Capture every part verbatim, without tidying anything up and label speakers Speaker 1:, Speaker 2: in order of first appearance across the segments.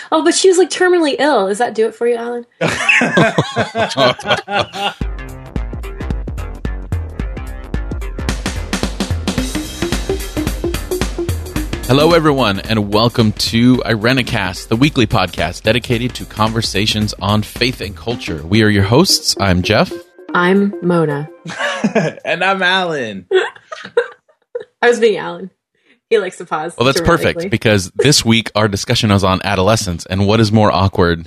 Speaker 1: Oh, but she was like terminally ill. Does that do it for you, Alan?
Speaker 2: Hello, everyone, and welcome to Irenicast, the weekly podcast dedicated to conversations on faith and culture. We are your hosts. I'm Jeff.
Speaker 1: I'm Mona.
Speaker 3: And I'm Alan.
Speaker 1: I was being Alan. He likes to pause.
Speaker 2: Well, that's perfect, because this week our discussion is on adolescence, and what is more awkward,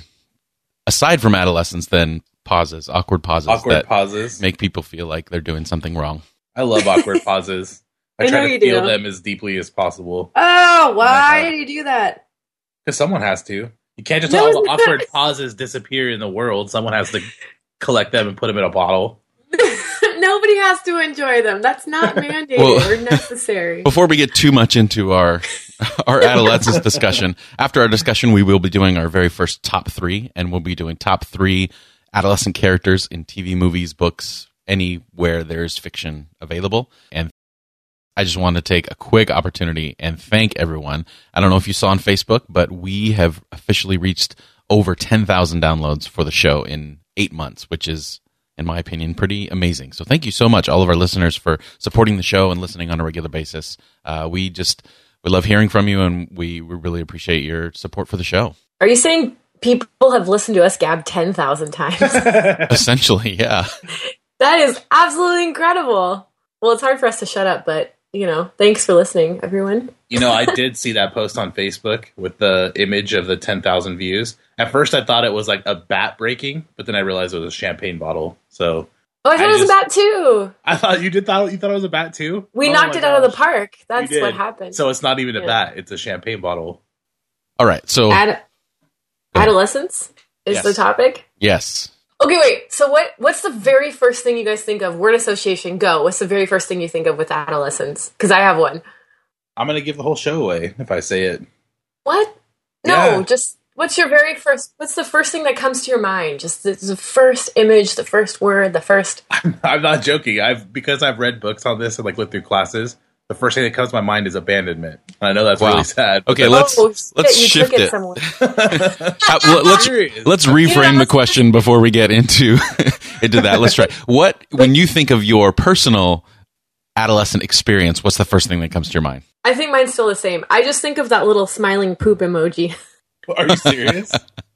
Speaker 2: aside from adolescence, than pauses, awkward pauses
Speaker 3: Awkward
Speaker 2: that
Speaker 3: pauses.
Speaker 2: make people feel like they're doing something wrong.
Speaker 3: I love awkward pauses. I,
Speaker 1: I
Speaker 3: try
Speaker 1: know
Speaker 3: to
Speaker 1: you
Speaker 3: feel
Speaker 1: do.
Speaker 3: them as deeply as possible.
Speaker 1: Oh, why
Speaker 3: God.
Speaker 1: did you do that?
Speaker 3: Because someone has to. You can't just
Speaker 1: No,
Speaker 3: let all the
Speaker 1: it's
Speaker 3: awkward
Speaker 1: not.
Speaker 3: pauses disappear in the world. Someone has to collect them and put them in a bottle.
Speaker 1: Nobody has to enjoy them. That's not mandated
Speaker 2: Well-
Speaker 1: or necessary.
Speaker 2: Before we get too much into our our adolescence discussion, after our discussion, we will be doing our very first top three, and we'll be doing top three adolescent characters in T V, movies, books, anywhere there's fiction available. And I just want to take a quick opportunity and thank everyone. I don't know if you saw on Facebook, but we have officially reached over ten thousand downloads for the show in eight months, which is, in my opinion, pretty amazing. So thank you so much, all of our listeners, for supporting the show and listening on a regular basis. Uh, we just, we love hearing from you, and we, we really appreciate your support for the show.
Speaker 1: Are you saying people have listened to us gab ten thousand times?
Speaker 2: Essentially, yeah.
Speaker 1: That is absolutely incredible. Well, it's hard for us to shut up, but, you know, thanks for listening, everyone.
Speaker 3: You know, I did see that post on Facebook with the image of the ten thousand views. At first, I thought it was like a bat breaking, but then I realized it was a champagne bottle. So
Speaker 1: Oh, I thought
Speaker 3: I
Speaker 1: it was
Speaker 3: just-
Speaker 1: a bat, too.
Speaker 3: I thought you did thought you thought it was a bat too.
Speaker 1: We
Speaker 3: Oh
Speaker 1: knocked
Speaker 3: my
Speaker 1: it out of the
Speaker 3: gosh.
Speaker 1: park.
Speaker 3: You
Speaker 1: That's
Speaker 3: did.
Speaker 1: what happened.
Speaker 3: So it's not even a
Speaker 1: Yeah.
Speaker 3: bat; it's a champagne bottle.
Speaker 2: All right, so
Speaker 1: Ad- adolescence is
Speaker 3: Yes.
Speaker 1: the topic.
Speaker 2: yes.
Speaker 1: Okay, wait. So what? What's the very first thing you guys think of? Word association, go. What's the very first thing you think of with adolescence? Because I have one.
Speaker 3: I'm gonna give the whole show away if I say it.
Speaker 1: What? No,
Speaker 3: Yeah.
Speaker 1: just what's your very first? What's the first thing that comes to your mind? Just the, the first image, the first word, the first.
Speaker 3: I'm not joking. I've because I've read books on this and like went through classes. The first thing that comes to my mind is abandonment. And I know that's
Speaker 2: Wow.
Speaker 3: really sad. but
Speaker 2: Okay,
Speaker 3: that's-
Speaker 2: let's
Speaker 1: oh, shit,
Speaker 2: let's
Speaker 1: you
Speaker 2: shift
Speaker 1: took it
Speaker 2: it.
Speaker 1: somewhere.
Speaker 2: Uh, let- let's
Speaker 3: Serious.
Speaker 2: let's reframe the question before we get into into that. Let's try. What when you think of your personal adolescent experience, what's the first thing that comes to your mind?
Speaker 1: I think mine's still the same. I just think of that little smiling poop emoji.
Speaker 3: Are you serious?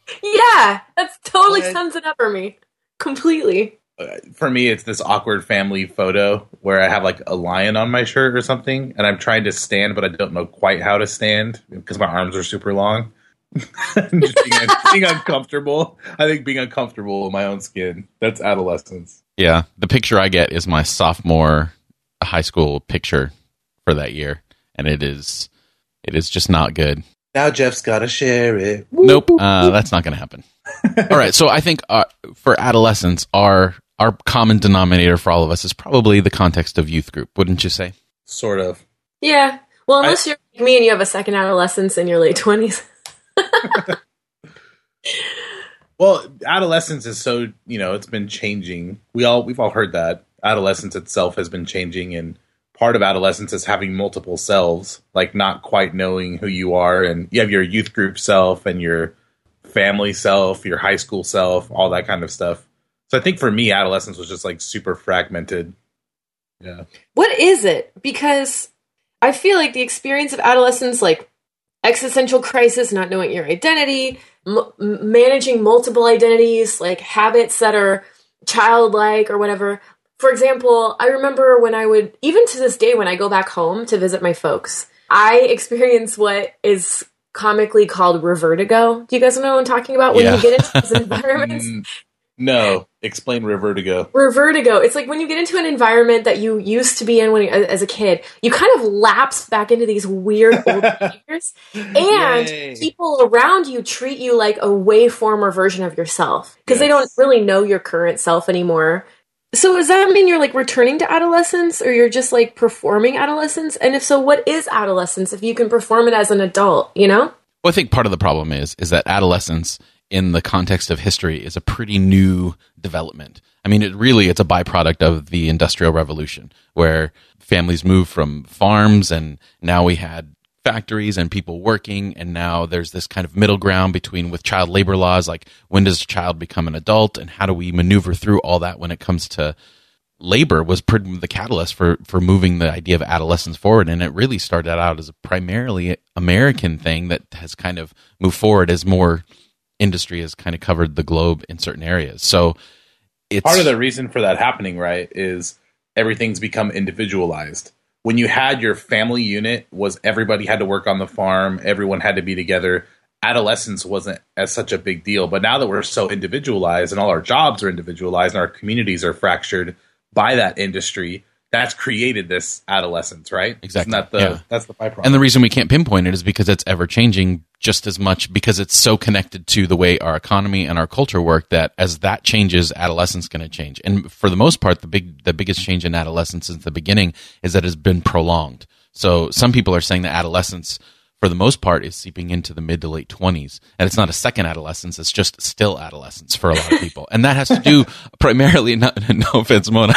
Speaker 1: Yeah, that totally
Speaker 3: What?
Speaker 1: sums it up for me completely.
Speaker 3: For me, it's this awkward family photo where I have like a lion on my shirt or something, and I'm trying to stand, but I don't know quite how to stand because my arms are super long. Just being, being uncomfortable. I think being uncomfortable in my own skin. That's adolescence.
Speaker 2: Yeah, the picture I get is my sophomore high school picture for that year, and it is it is just not good.
Speaker 3: Now Jeff's got to share it.
Speaker 2: Nope, uh, that's not going to happen. All right, so I think uh, for adolescence, our our common denominator for all of us is probably the context of youth group, wouldn't you say?
Speaker 3: Sort of.
Speaker 1: Yeah. Well, unless
Speaker 3: I-
Speaker 1: you're like me and you have a second adolescence in your late twenties.
Speaker 3: Well, adolescence is so, you know, it's been changing. We all we've all heard that. Adolescence itself has been changing, and part of adolescence is having multiple selves, like not quite knowing who you are, and you have your youth group self and your family self, your high school self, all that kind of stuff. So I think for me, adolescence was just like super fragmented. Yeah.
Speaker 1: What is it? Because I feel like the experience of adolescence, like existential crisis, not knowing your identity, m- managing multiple identities, like habits that are childlike or whatever. For example, I remember when I would, even to this day, when I go back home to visit my folks, I experience what is comically called revertigo. Do you guys know what I'm talking about? When
Speaker 2: Yeah.
Speaker 1: you get into these environments,
Speaker 3: Mm, no, explain revertigo.
Speaker 1: revertigo. It's like when you get into an environment that you used to be in when you, as a kid, you kind of lapse back into these weird old behaviors, and
Speaker 3: Yay.
Speaker 1: people around you treat you like a way former version of yourself because they don't
Speaker 3: Yes.
Speaker 1: really know your current self anymore. So does that mean you're like returning to adolescence, or you're just like performing adolescence? And if so, what is adolescence if you can perform it as an adult, you know?
Speaker 2: Well, I think part of the problem is is that adolescence, in the context of history, is a pretty new development. I mean, it really it's a byproduct of the Industrial Revolution, where families moved from farms, and now we had factories and people working, and now there's this kind of middle ground between with child labor laws, like when does a child become an adult, and how do we maneuver through all that when it comes to labor was pretty the catalyst for for moving the idea of adolescence forward. And it really started out as a primarily American thing that has kind of moved forward as more industry has kind of covered the globe in certain areas. So it's
Speaker 3: part of the reason for that happening, right, is everything's become individualized. When you had your family unit, was everybody had to work on the farm, everyone had to be together. Adolescence wasn't as such a big deal. But now that we're so individualized and all our jobs are individualized and our communities are fractured by that industry, that's created this adolescence, right?
Speaker 2: Exactly.
Speaker 3: Isn't that the,
Speaker 2: yeah.
Speaker 3: That's the byproduct.
Speaker 2: And the reason we can't pinpoint it is because it's ever changing just as much, because it's so connected to the way our economy and our culture work, that as that changes, adolescence is going to change. And for the most part, the big, the biggest change in adolescence since the beginning is that it's been prolonged. So some people are saying that adolescence, for the most part, is seeping into the mid to late twenties. And it's not a second adolescence, it's just still adolescence for a lot of people. And that has to do primarily, not, no offense, Mona,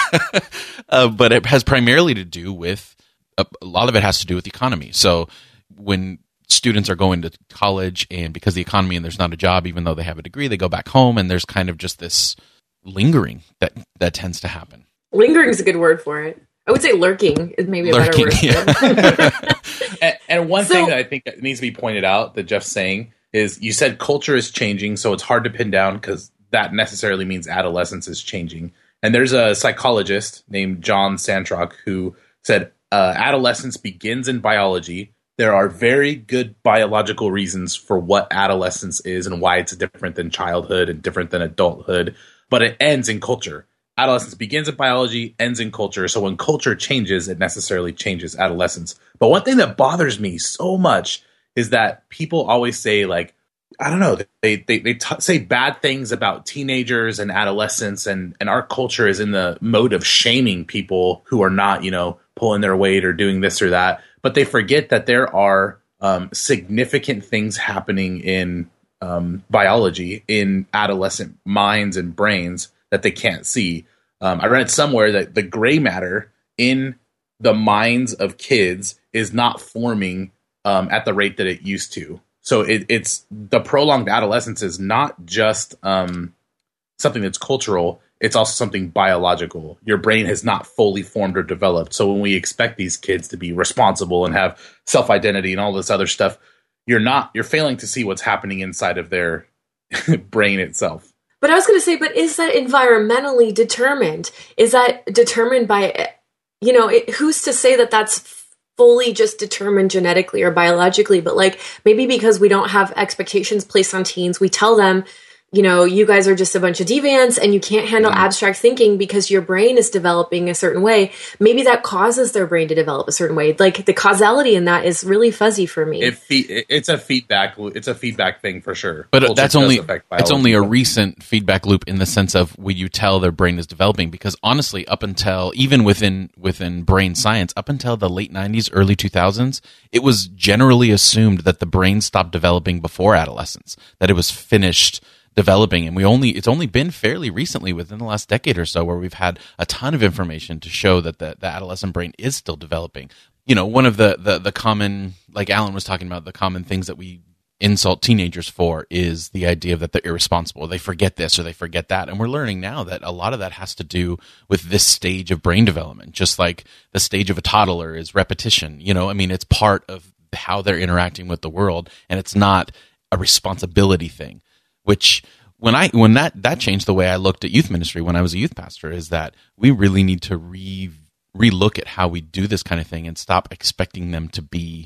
Speaker 2: uh, but it has primarily to do with, a, a lot of it has to do with the economy. So when students are going to college, and because the economy and there's not a job, even though they have a degree, they go back home, and there's kind of just this lingering that, that tends to happen.
Speaker 1: Lingering is a good word for it. I would say lurking is maybe a
Speaker 2: Lurking,
Speaker 1: better word.
Speaker 2: yeah.
Speaker 3: and, and one
Speaker 1: So-
Speaker 3: thing that I think that needs to be pointed out that Jeff's saying is, you said culture is changing, so it's hard to pin down because that necessarily means adolescence is changing. And there's a psychologist named John Santrock who said uh, adolescence begins in biology. There are very good biological reasons for what adolescence is and why it's different than childhood and different than adulthood, but it ends in culture. Adolescence begins in biology, ends in culture. So when culture changes, it necessarily changes adolescence. But one thing that bothers me so much is that people always say, like, I don't know, they they, they t- say bad things about teenagers and adolescents, and, and our culture is in the mode of shaming people who are not, you know, pulling their weight or doing this or that. But they forget that there are um, significant things happening in um, biology, in adolescent minds and brains that they can't see. Um, I read somewhere that the gray matter in the minds of kids is not forming um, at the rate that it used to. So it, it's the prolonged adolescence is not just um, something that's cultural. It's also something biological. Your brain has not fully formed or developed. So when we expect these kids to be responsible and have self-identity and all this other stuff, you're not, you're failing to see what's happening inside of their brain itself.
Speaker 1: But I was going to say, but is that environmentally determined? Is that determined by, you know, it, who's to say that that's fully just determined genetically or biologically? But like, maybe because we don't have expectations placed on teens, we tell them, you know, you guys are just a bunch of deviants and you can't handle mm-hmm. abstract thinking because your brain is developing a certain way. Maybe that causes their brain to develop a certain way. Like the causality in that is really fuzzy for me.
Speaker 3: It fe- it's a feedback. It's a feedback thing for sure.
Speaker 2: But
Speaker 3: Culture
Speaker 2: that's
Speaker 3: does
Speaker 2: only
Speaker 3: affect
Speaker 2: it's
Speaker 3: biology.
Speaker 2: only a recent feedback loop in the sense of when you tell their brain is developing. Because honestly, up until even within within brain science, up until the late nineties, early two thousands, it was generally assumed that the brain stopped developing before adolescence, that it was finished developing. And we only it's only been fairly recently, within the last decade or so, where we've had a ton of information to show that the, the adolescent brain is still developing. You know, one of the, the the common, like Alan was talking about, the common things that we insult teenagers for is the idea that they're irresponsible, they forget this or they forget that. And we're learning now that a lot of that has to do with this stage of brain development, just like the stage of a toddler is repetition. You know, I mean, it's part of how they're interacting with the world, and it's not a responsibility thing. Which when I when that that changed the way I looked at youth ministry when I was a youth pastor, is that we really need to re relook at how we do this kind of thing and stop expecting them to be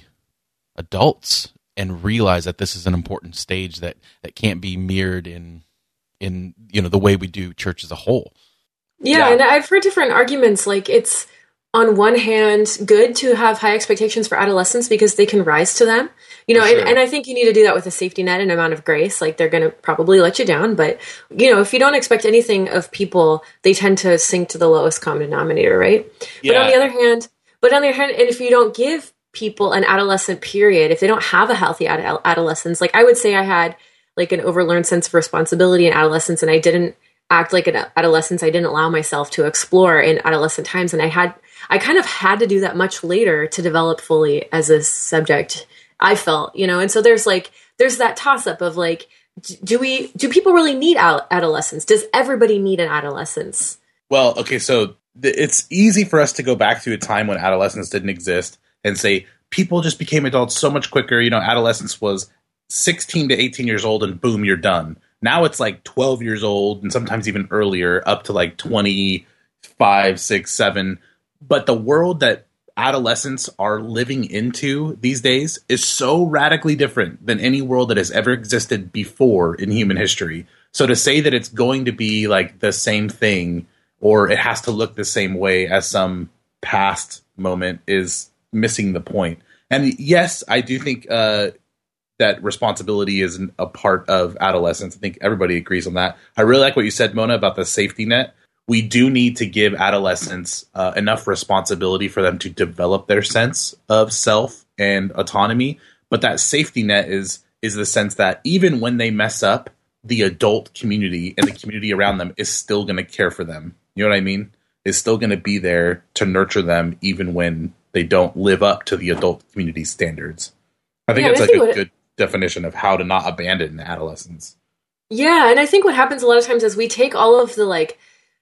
Speaker 2: adults, and realize that this is an important stage that, that can't be mirrored in in you know the way we do church as a whole.
Speaker 1: Yeah,
Speaker 3: Yeah.
Speaker 1: and I've heard different arguments. Like, it's on one hand good to have high expectations for adolescents because they can rise to them. You know,
Speaker 3: For
Speaker 1: and,
Speaker 3: sure.
Speaker 1: and I think you need to do that with a safety net and amount of grace. Like, they're going to probably let you down. But, you know, if you don't expect anything of people, they tend to sink to the lowest common denominator, right? But on
Speaker 3: Yeah.
Speaker 1: the other hand, but on the other hand, and if you don't give people an adolescent period, if they don't have a healthy ad- adolescence, like I would say I had like an overlearned sense of responsibility in adolescence, and I didn't act like an adolescence. I didn't allow myself to explore in adolescent times. And I had, I kind of had to do that much later to develop fully as a subject I felt, you know, and so there's like, there's that toss up of like, do we, do people really need ad- adolescence? Does everybody need an adolescence?
Speaker 3: Well, okay, so th- it's easy for us to go back to a time when adolescence didn't exist and say people just became adults so much quicker. You know, adolescence was sixteen to eighteen years old and boom, you're done. Now it's like twelve years old and sometimes even earlier, up to like twenty-five, six, seven. But the world that adolescents are living into these days is so radically different than any world that has ever existed before in human history. So to say that it's going to be like the same thing or it has to look the same way as some past moment is missing the point. And yes, I do think uh, that responsibility is a part of adolescence. I think everybody agrees on that. I really like what you said, Mona, about the safety net. We do need to give adolescents uh, enough responsibility for them to develop their sense of self and autonomy. But that safety net is is the sense that even when they mess up, the adult community and the community around them is still going to care for them. You know what I mean? Is still going to be there to nurture them even when they don't live up to the adult community standards. I think
Speaker 1: yeah,
Speaker 3: it's
Speaker 1: I
Speaker 3: like
Speaker 1: think
Speaker 3: a
Speaker 1: what,
Speaker 3: good definition of how to not abandon adolescence.
Speaker 1: Yeah, and I think what happens a lot of times is we take all of the like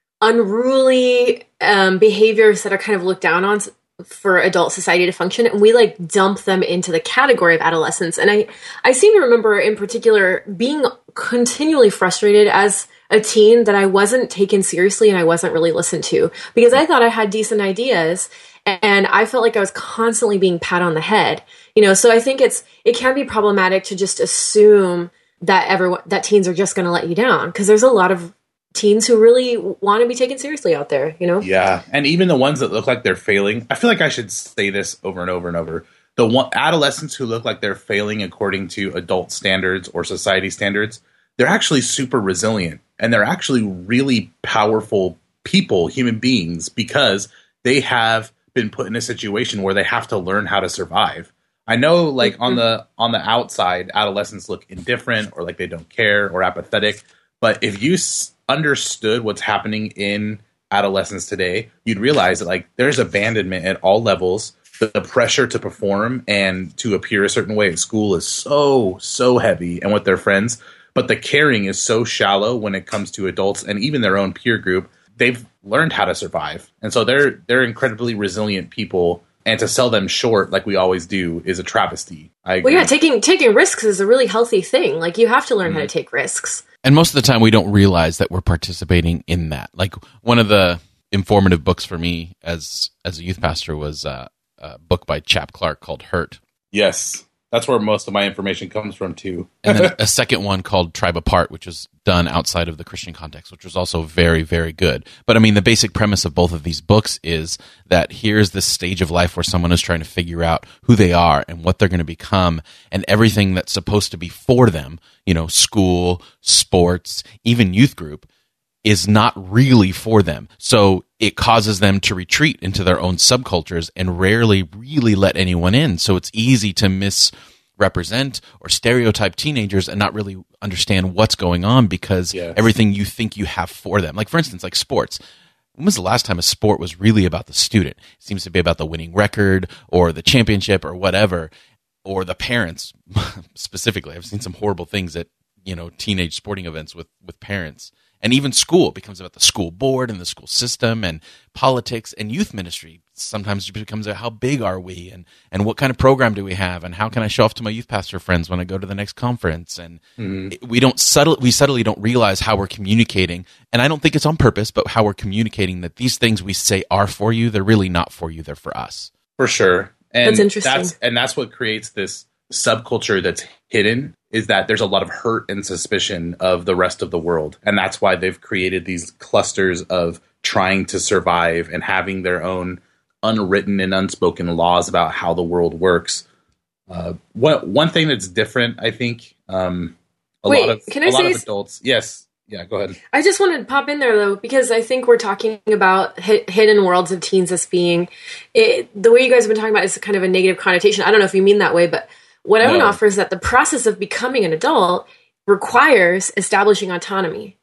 Speaker 1: unruly um, behaviors that are kind of looked down on for adult society to function, and we like dump them into the category of adolescence. And I, I seem to remember in particular being continually frustrated as a teen that I wasn't taken seriously and I wasn't really listened to because I thought I had decent ideas and I felt like I was constantly being pat on the head, you know? So I think it's, it can be problematic to just assume that everyone, that teens are just going to let you down because there's a lot of teens who really want to be taken seriously out there, you know?
Speaker 3: Yeah. And even the ones that look like they're failing, I feel like I should say this over and over and over. The one, adolescents who look like they're failing according to adult standards or society standards, they're actually super resilient and they're actually really powerful people, human beings, because they have been put in a situation where they have to learn how to survive. I know like on the on the outside, adolescents look indifferent or like they don't care or apathetic. But if you s- understood what's happening in adolescence today, you'd realize that like there's abandonment at all levels. The, the pressure to perform and to appear a certain way at school is so, so heavy and with their friends. But the caring is so shallow when it comes to adults and even their own peer group. They've learned how to survive. And so they're they're incredibly resilient people. And to sell them short, like we always do, is a travesty. I agree.
Speaker 1: Well, yeah, taking taking risks is a really healthy thing. Like, you have to learn mm-hmm. how to take risks.
Speaker 2: And most of the time, we don't realize that we're participating in that. Like, one of the informative books for me as as a youth pastor was uh, a book by Chap Clark called Hurt.
Speaker 3: Yes. That's where most of my information comes from, too.
Speaker 2: And then a second one called Tribe Apart, which was done outside of the Christian context, which was also very, very good. But I mean, the basic premise of both of these books is that here's this stage of life where someone is trying to figure out who they are and what they're going to become, and everything that's supposed to be for them, you know, school, sports, even youth group, is not really for them. So it causes them to retreat into their own subcultures and rarely really let anyone in. So it's easy to misrepresent or stereotype teenagers and not really understand what's going on because yes. everything you think you have for them. Like, for instance, like sports. When was the last time a sport was really about the student? It seems to be about the winning record or the championship or whatever, or the parents specifically. I've seen some horrible things at, you know, teenage sporting events with, with parents. And even school becomes about the school board and the school system and politics, and youth ministry sometimes becomes about how big are we and, and what kind of program do we have and how can I show off to my youth pastor friends when I go to the next conference. And mm-hmm. we don't subtle, we subtly don't realize how we're communicating. And I don't think it's on purpose, but how we're communicating that these things we say are for you, they're really not for you, they're for us.
Speaker 3: For sure. And
Speaker 1: that's interesting.
Speaker 3: That's, and that's what creates this subculture that's hidden, is that there's a lot of hurt and suspicion of the rest of the world. And that's why they've created these clusters of trying to survive and having their own unwritten and unspoken laws about how the world works. Uh, what, one thing that's different, I think, um, a
Speaker 1: Wait,
Speaker 3: lot of,
Speaker 1: can I
Speaker 3: a lot
Speaker 1: say
Speaker 3: of adults. Yes. Yeah, go ahead.
Speaker 1: I just wanted to pop in there, though, because I think we're talking about hi- hidden worlds of teens as being, it, the way you guys have been talking about is kind of a negative connotation. I don't know if you mean that way, but what I want to offer is that the process of becoming an adult requires establishing autonomy.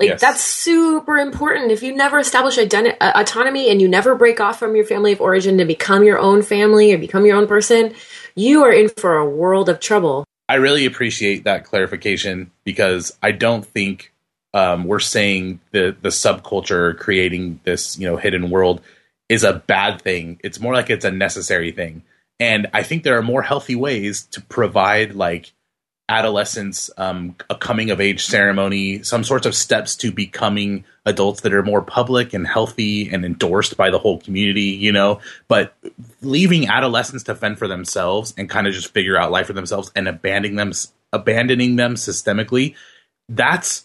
Speaker 1: Like,
Speaker 3: Yes.
Speaker 1: that's super important. If you never establish identi- uh, autonomy and you never break off from your family of origin to become your own family or become your own person, you are in for a world of trouble.
Speaker 3: I really appreciate that clarification, because I don't think um, we're saying the the subculture creating this, you know, hidden world is a bad thing. It's more like it's a necessary thing. And I think there are more healthy ways to provide, like, adolescents um, a coming of age ceremony, some sorts of steps to becoming adults that are more public and healthy and endorsed by the whole community, you know. But leaving adolescents to fend for themselves and kind of just figure out life for themselves and abandoning them, abandoning them systemically, that's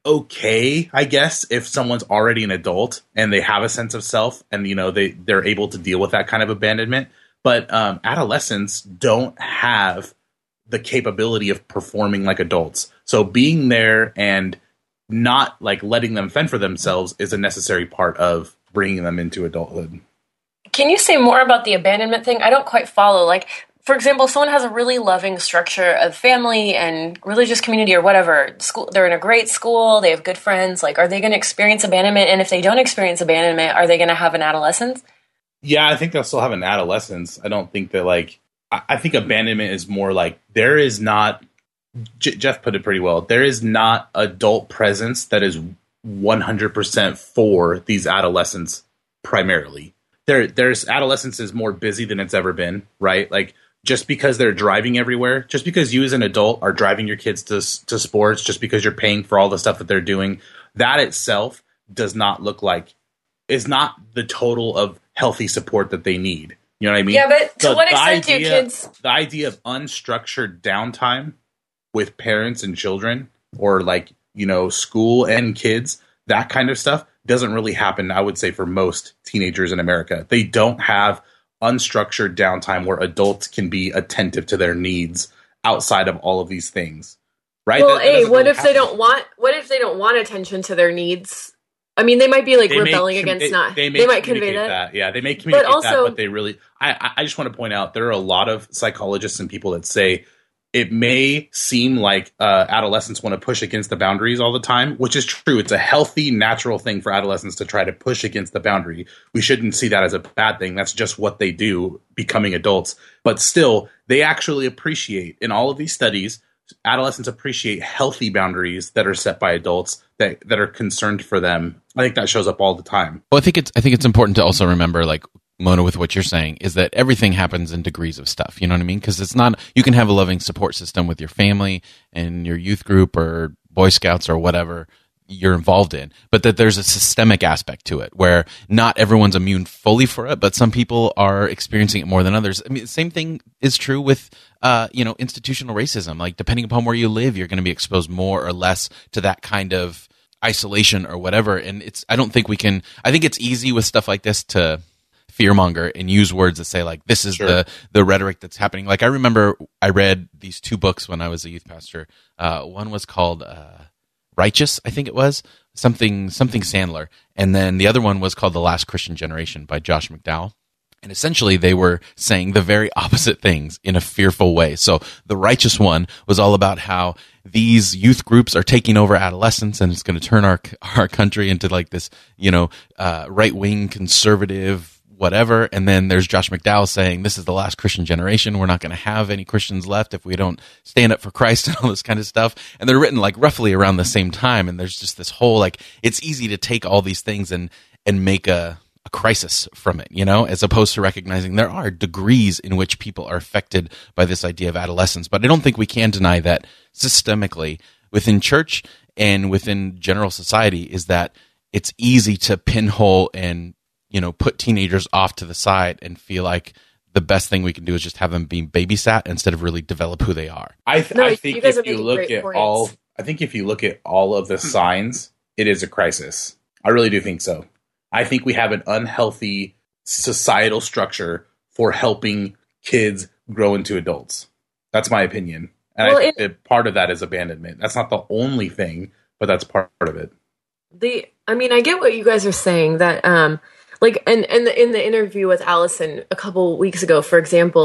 Speaker 3: okay, I guess, if someone's already an adult and they have a sense of self and, you know, they they're able to deal with that kind of abandonment. But um, adolescents don't have the capability of performing like adults. So being there and not, like, letting them fend for themselves is a necessary part of bringing them into adulthood.
Speaker 1: Can you say more about the abandonment thing? I don't quite follow. Like, for example, someone has a really loving structure of family and religious community or whatever. School, they're in a great school. They have good friends. Like, are they going to experience abandonment? And if they don't experience abandonment, are they going to have an adolescence?
Speaker 3: Yeah, I think they'll still have an adolescence. I don't think that, like, I, I think abandonment is more like there is not, J- Jeff put it pretty well, there is not adult presence that is one hundred percent for these adolescents primarily. There, there's adolescence is more busy than it's ever been, right? Like, just because they're driving everywhere, just because you as an adult are driving your kids to to sports, just because you're paying for all the stuff that they're doing, that itself does not look like, is not the total of healthy support that they need. You know what I mean?
Speaker 1: Yeah, but to
Speaker 3: So
Speaker 1: what
Speaker 3: the
Speaker 1: extent do
Speaker 3: idea-
Speaker 1: kids...
Speaker 3: The idea of unstructured downtime with parents and children, or, like, you know, school and kids, that kind of stuff doesn't really happen, I would say, for most teenagers in America. They don't have unstructured downtime where adults can be attentive to their needs outside of all of these things, right?
Speaker 1: Well,
Speaker 3: That- that
Speaker 1: hey,
Speaker 3: doesn't
Speaker 1: what
Speaker 3: really
Speaker 1: if they
Speaker 3: happen.
Speaker 1: don't want... What if they don't want attention to their needs? I mean, they might be, like,
Speaker 3: They may
Speaker 1: rebelling
Speaker 3: com-
Speaker 1: against
Speaker 3: they,
Speaker 1: not...
Speaker 3: They, may
Speaker 1: They might convey
Speaker 3: communicate
Speaker 1: that.
Speaker 3: that. Yeah, they may communicate that,
Speaker 1: also-
Speaker 3: but they really... I, I- I just want to point out, there are a lot of psychologists and people that say it may seem like uh, adolescents want to push against the boundaries all the time, which is true. It's a healthy, natural thing for adolescents to try to push against the boundary. We shouldn't see that as a bad thing. That's just what they do becoming adults. But still, they actually appreciate, in all of these studies, adolescents appreciate healthy boundaries that are set by adults that, that are concerned for them. I think that shows up all the time.
Speaker 2: Well, I think it's I think it's important to also remember, like, Mona, with what you're saying, is that everything happens in degrees of stuff. You know what I mean? Because it's not, you can have a loving support system with your family and your youth group or Boy Scouts or whatever you're involved in, but that there's a systemic aspect to it where not everyone's immune fully for it, but some people are experiencing it more than others. I mean, the same thing is true with, uh, you know, institutional racism. Like, depending upon where you live, you're going to be exposed more or less to that kind of isolation or whatever. And it's, I don't think we can, I think it's easy with stuff like this to fearmonger and use words that say, like, this is
Speaker 3: Sure.
Speaker 2: the the rhetoric that's happening. Like, I remember I read these two books when I was a youth pastor. Uh, one was called uh, Righteous, I think it was, something something Sandler, and then the other one was called The Last Christian Generation by Josh McDowell. And essentially, they were saying the very opposite things in a fearful way. So the Righteous one was all about how these youth groups are taking over adolescence, and it's going to turn our our country into, like, this, you know, uh, right wing conservative whatever. And then there's Josh McDowell saying, this is the last Christian generation. We're not going to have any Christians left if we don't stand up for Christ and all this kind of stuff. And they're written, like, roughly around the same time. And there's just this whole, like, it's easy to take all these things and and make a a crisis from it, you know, as opposed to recognizing there are degrees in which people are affected by this idea of adolescence. But I don't think we can deny that systemically within church and within general society is that it's easy to pinhole and, you know, put teenagers off to the side and feel like the best thing we can do is just have them being babysat instead of really develop who they are.
Speaker 3: I, th-
Speaker 1: No,
Speaker 3: I
Speaker 1: you
Speaker 3: think
Speaker 1: guys
Speaker 3: if
Speaker 1: are
Speaker 3: you
Speaker 1: making
Speaker 3: look
Speaker 1: great
Speaker 3: at
Speaker 1: points.
Speaker 3: all, I think if you look at all of the signs, it is a crisis. I really do think so. I think we have an unhealthy societal structure for helping kids grow into adults. That's my opinion. And
Speaker 1: Well,
Speaker 3: I think
Speaker 1: it-
Speaker 3: that part of that is abandonment. That's not the only thing, but that's part of it.
Speaker 1: The, I mean, I get what you guys are saying that, um, like, and, and the, in the interview with Allison a couple weeks ago, for example,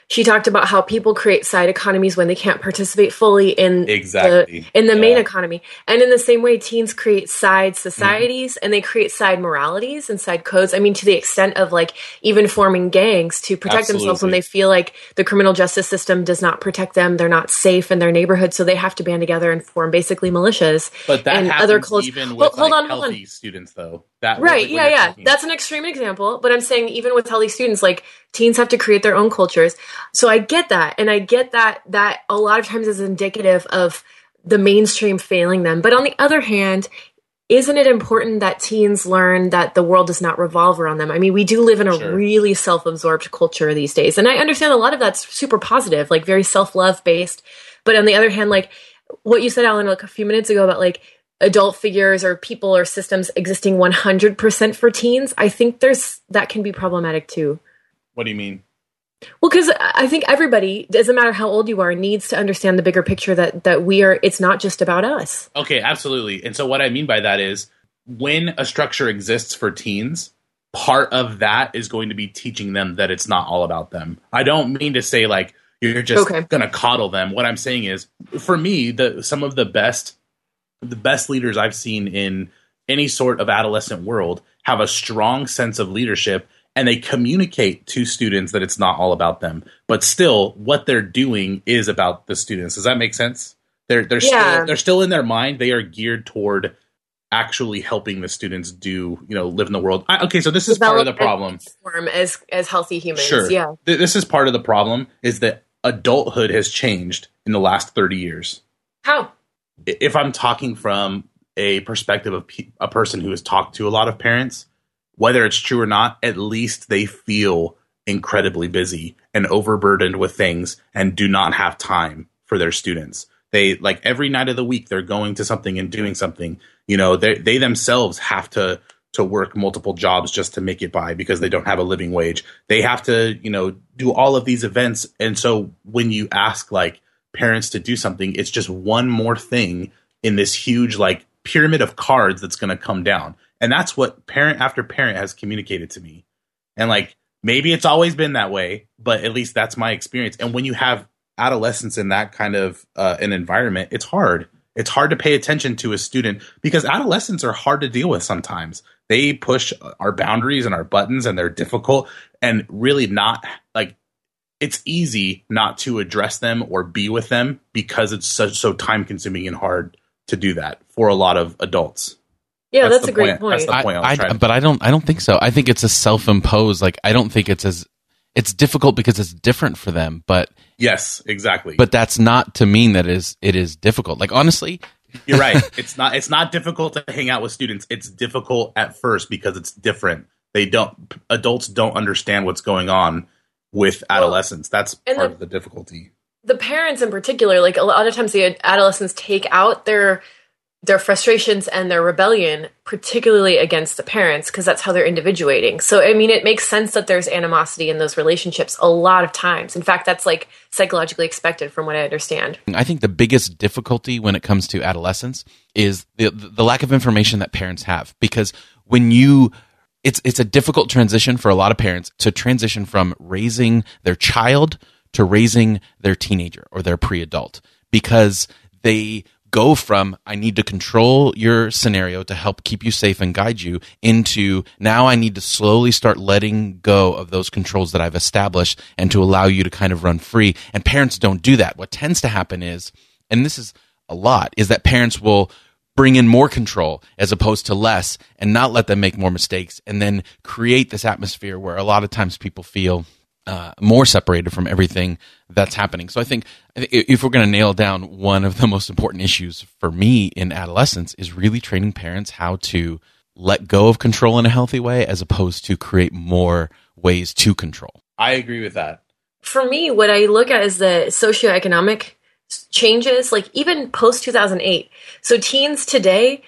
Speaker 1: she talked about how people create side economies when they can't participate fully in
Speaker 3: Exactly.
Speaker 1: the, in the
Speaker 3: Yeah.
Speaker 1: main economy. And in the same way, teens create side societies mm-hmm. and they create side moralities and side codes. I mean, to the extent of like even forming gangs to protect
Speaker 3: Absolutely.
Speaker 1: themselves when they feel like the criminal justice system does not protect them. They're not safe in their neighborhood. So they have to band together and form basically militias.
Speaker 3: But that
Speaker 1: and
Speaker 3: happens
Speaker 1: other cults.
Speaker 3: even with
Speaker 1: well, hold
Speaker 3: like,
Speaker 1: on, hold
Speaker 3: healthy
Speaker 1: on.
Speaker 3: students, though. That
Speaker 1: right,
Speaker 3: like,
Speaker 1: yeah, yeah. That's an extreme example. But I'm saying even with healthy students, like teens have to create their own cultures. So I get that. And I get that that a lot of times is indicative of the mainstream failing them. But on the other hand, isn't it important that teens learn that the world does not revolve around them? I mean, we do live in a
Speaker 3: Sure.
Speaker 1: really self-absorbed culture these days. And I understand a lot of that's super positive, like very self-love based. But on the other hand, like what you said, Alan, like a few minutes ago about like adult figures or people or systems existing one hundred percent for teens, I think there's that can be problematic too.
Speaker 3: What do you mean?
Speaker 1: Well, because I think everybody, doesn't matter how old you are, needs to understand the bigger picture that that we are, it's not just about us.
Speaker 3: Okay, absolutely. And so what I mean by that is when a structure exists for teens, part of that is going to be teaching them that it's not all about them. I don't mean to say like you're just
Speaker 1: Okay.
Speaker 3: going to coddle them. What I'm saying is, for me, the some of the best the best leaders I've seen in any sort of adolescent world have a strong sense of leadership, and they communicate to students that it's not all about them. But still, what they're doing is about the students. Does that make sense? They're they're
Speaker 1: Yeah.
Speaker 3: still they're still in their mind. They are geared toward actually helping the students do, you know, live in the world. I, okay, so this is part of the problem.
Speaker 1: Form as as healthy humans.
Speaker 3: Sure.
Speaker 1: Yeah.
Speaker 3: Th- This is part of the problem is that adulthood has changed in the last thirty years.
Speaker 1: How?
Speaker 3: I- If I'm talking from a perspective of pe- a person who has talked to a lot of parents, whether it's true or not, at least they feel incredibly busy and overburdened with things and do not have time for their students. They like every night of the week, they're going to something and doing something. You know, they they themselves have to to work multiple jobs just to make it by because they don't have a living wage. They have to, you know, do all of these events. And so when you ask like parents to do something, it's just one more thing in this huge like pyramid of cards that's going to come down. And that's what parent after parent has communicated to me. And like, maybe it's always been that way, but at least that's my experience. And when you have adolescents in that kind of uh, an environment, it's hard. It's hard to pay attention to a student because adolescents are hard to deal with sometimes. They push our boundaries and our buttons and they're difficult and really not like it's easy not to address them or be with them because it's such so time consuming and hard to do that for a lot of adults.
Speaker 1: Yeah, that's,
Speaker 3: the
Speaker 1: a great
Speaker 3: point.
Speaker 1: point.
Speaker 3: That's the point I was
Speaker 2: I,
Speaker 3: trying
Speaker 2: I,
Speaker 3: to-
Speaker 2: but I don't. I don't think so. I think it's a self-imposed. Like I don't think it's as. It's difficult because it's different for them. But
Speaker 3: Yes, exactly.
Speaker 2: but that's not to mean that it is it is difficult. Like honestly,
Speaker 3: You're right. It's not. It's not difficult to hang out with students. It's difficult at first because it's different. They don't. Adults don't understand what's going on with adolescents. That's
Speaker 1: and
Speaker 3: part
Speaker 1: the-
Speaker 3: of the difficulty.
Speaker 1: The parents in particular, like a lot of times the adolescents take out their their frustrations and their rebellion, particularly against the parents, because that's how they're individuating. So, I mean, it makes sense that there's animosity in those relationships a lot of times. In fact, that's like psychologically expected from what I understand.
Speaker 2: I think the biggest difficulty when it comes to adolescence is the the lack of information that parents have. Because when you it's it's a difficult transition for a lot of parents to transition from raising their child to raising their teenager or their pre-adult, because they go from I need to control your scenario to help keep you safe and guide you into now I need to slowly start letting go of those controls that I've established and to allow you to kind of run free. And parents don't do that. What tends to happen is, and this is a lot, is that parents will bring in more control as opposed to less and not let them make more mistakes and then create this atmosphere where a lot of times people feel Uh, more separated from everything that's happening. So I think if we're going to nail down one of the most important issues for me in adolescence is really training parents how to let go of control in a healthy way as opposed to create more ways to control.
Speaker 3: I agree with that.
Speaker 1: For me, what I look at is the socioeconomic changes, like even post two thousand eight. So teens today,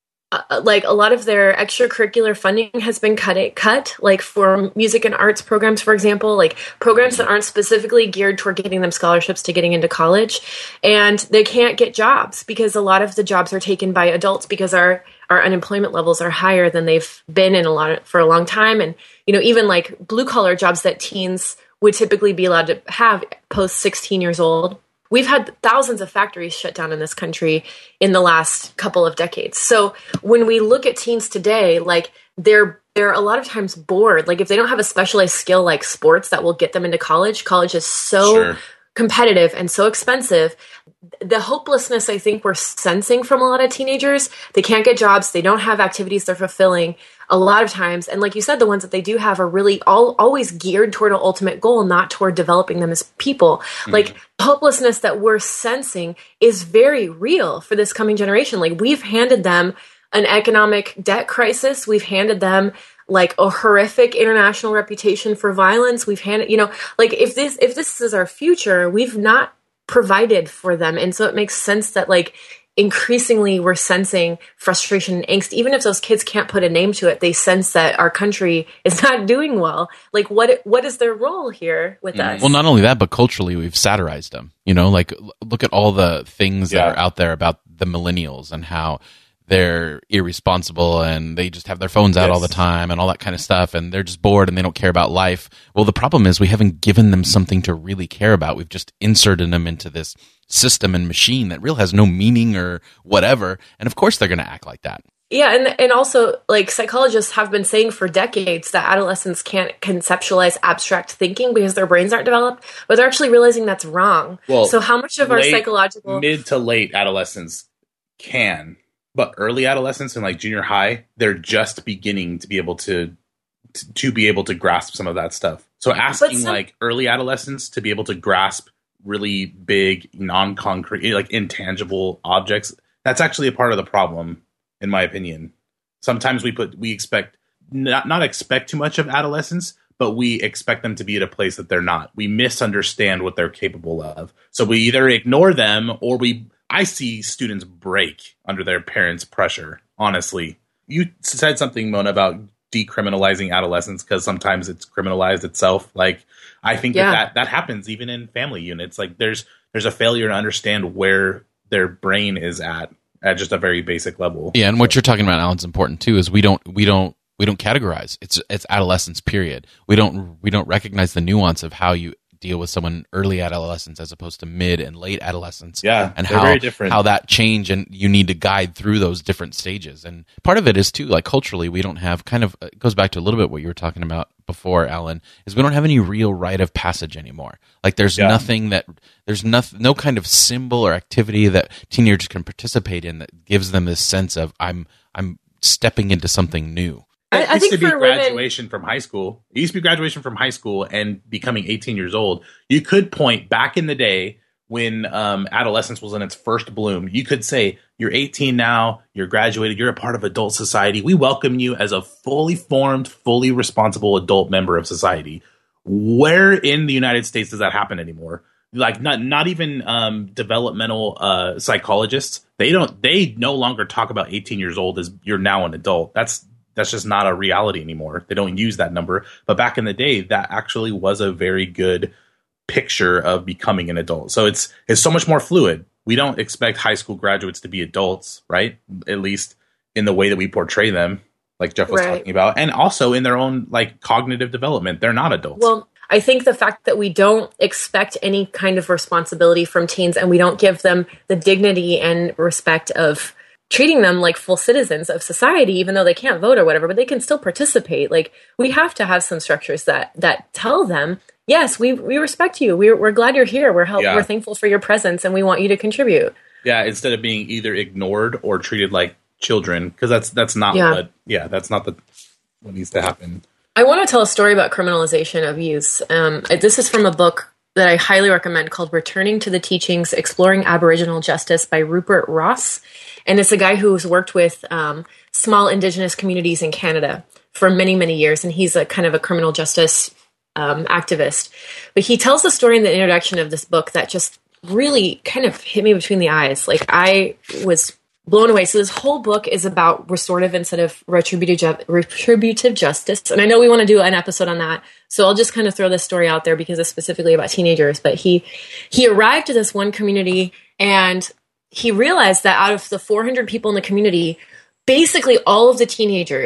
Speaker 1: Uh, like a lot of their extracurricular funding has been cut, cut, like for music and arts programs, for example, like programs that aren't specifically geared toward getting them scholarships to getting into college. And they can't get jobs because a lot of the jobs are taken by adults because our, our unemployment levels are higher than they've been in a lot of, for a long time. And, you know, even like blue collar jobs that teens would typically be allowed to have post sixteen years old. We've had thousands of factories shut down in this country in the last couple of decades. So when we look at teens today, like they're they're a lot of times bored. Like if they don't have a specialized skill like sports that will get them into college, college is so
Speaker 3: Sure.
Speaker 1: competitive and so expensive. The hopelessness I think we're sensing from a lot of teenagers, they can't get jobs, they don't have activities they're fulfilling a lot of times. And like you said, the ones that they do have are really all always geared toward an ultimate goal, not toward developing them as people. Mm-hmm. Like the hopelessness that we're sensing is very real for this coming generation. Like we've handed them an economic debt crisis. We've handed them like a horrific international reputation for violence. We've handed, you know, like if this, if this is our future, we've not provided for them. And so it makes sense that like increasingly we're sensing frustration and angst. Even if those kids can't put a name to it, they sense that our country is not doing well. Like what, what is their role here with mm. us?
Speaker 2: Well, not only that, but culturally we've satirized them, you know, like look at all the things
Speaker 3: Yeah.
Speaker 2: that are out there about the millennials and how they're irresponsible and they just have their phones out
Speaker 3: Yes.
Speaker 2: all the time and all that kind of stuff, and they're just bored and they don't care about life. Well, the problem is we haven't given them something to really care about. We've just inserted them into this system and machine that really has no meaning or whatever, and of course they're going to act like that.
Speaker 1: Yeah, and and also like psychologists have been saying for decades that adolescents can't conceptualize abstract thinking because their brains aren't developed, but they're actually realizing that's wrong.
Speaker 3: Well,
Speaker 1: so how much of our
Speaker 3: late-
Speaker 1: psychological
Speaker 3: mid to late adolescence can, but early adolescence and like junior high, they're just beginning to be able to to, to be able to grasp some of that stuff. So asking
Speaker 1: some-
Speaker 3: like early adolescents to be able to grasp really big, non-concrete, like intangible objects, that's actually a part of the problem, in my opinion. Sometimes we put we expect not not expect too much of adolescents, but we expect them to be at a place that they're not. We misunderstand what they're capable of. So we either ignore them or we I see students break under their parents' pressure, honestly. You said something, Mona, about decriminalizing adolescence because sometimes it's criminalized itself. Like, I think
Speaker 1: Yeah.
Speaker 3: that, that that happens even in family units. Like, there's there's a failure to understand where their brain is at, at just a very basic level.
Speaker 2: Yeah, and what you're talking about, Alan's important too. Is we don't we don't we don't categorize. It's it's adolescence. Period. We don't we don't recognize the nuance of how you deal with someone early adolescence as opposed to mid and late adolescence.
Speaker 3: Yeah,
Speaker 2: and
Speaker 3: they're
Speaker 2: how
Speaker 3: very different.
Speaker 2: how that change, and you need to guide through those different stages. And part of it is too, like culturally, we don't have kind of it goes back to a little bit what you were talking about before, Alan, is we don't have any real rite of passage anymore. Like there's
Speaker 3: Yeah.
Speaker 2: nothing that there's no, no kind of symbol or activity that teenagers can participate in that gives them this sense of I'm I'm stepping into something new.
Speaker 1: I-
Speaker 3: It
Speaker 1: I
Speaker 3: used
Speaker 1: think
Speaker 3: to be
Speaker 1: for women-
Speaker 3: graduation from high school. It used to be graduation from high school and becoming eighteen years old. You could point back in the day when um, adolescence was in its first bloom. You could say, you're eighteen now, you're graduated, you're a part of adult society. We welcome you as a fully formed, fully responsible adult member of society. Where in the United States does that happen anymore? Like not not even um, developmental uh, psychologists. They don't. They no longer talk about eighteen years old as you're now an adult. That's That's just not a reality anymore. They don't use that number. But back in the day, that actually was a very good picture of becoming an adult. So it's it's so much more fluid. We don't expect high school graduates to be adults, right? At least in the way that we portray them, like Jeff was
Speaker 1: Right.
Speaker 3: talking about. And also in their own like cognitive development. They're not adults.
Speaker 1: Well, I think the fact that we don't expect any kind of responsibility from teens and we don't give them the dignity and respect of treating them like full citizens of society, even though they can't vote or whatever, but they can still participate. Like we have to have some structures that that tell them, yes, we we respect you. We're we're glad you're here. We're help,
Speaker 3: Yeah.
Speaker 1: we're thankful for your presence, and we want you to contribute.
Speaker 3: Yeah, instead of being either ignored or treated like children, because that's that's not
Speaker 1: Yeah.
Speaker 3: what. Yeah, that's not the what needs to happen.
Speaker 1: I want to tell a story about criminalization of youth. Um, this is from a book that I highly recommend called Returning to the Teachings, Exploring Aboriginal Justice by Rupert Ross. And it's a guy who's worked with um, small Indigenous communities in Canada for many, many years. And he's a kind of a criminal justice um, activist. But he tells the story in the introduction of this book that just really kind of hit me between the eyes. Like I was blown away. So this whole book is about restorative instead of retributive, ju- retributive justice. And I know we want to do an episode on that. So I'll just kind of throw this story out there because it's specifically about teenagers. But he he arrived to this one community and he realized that out of the four hundred people in the community, basically all of the teenagers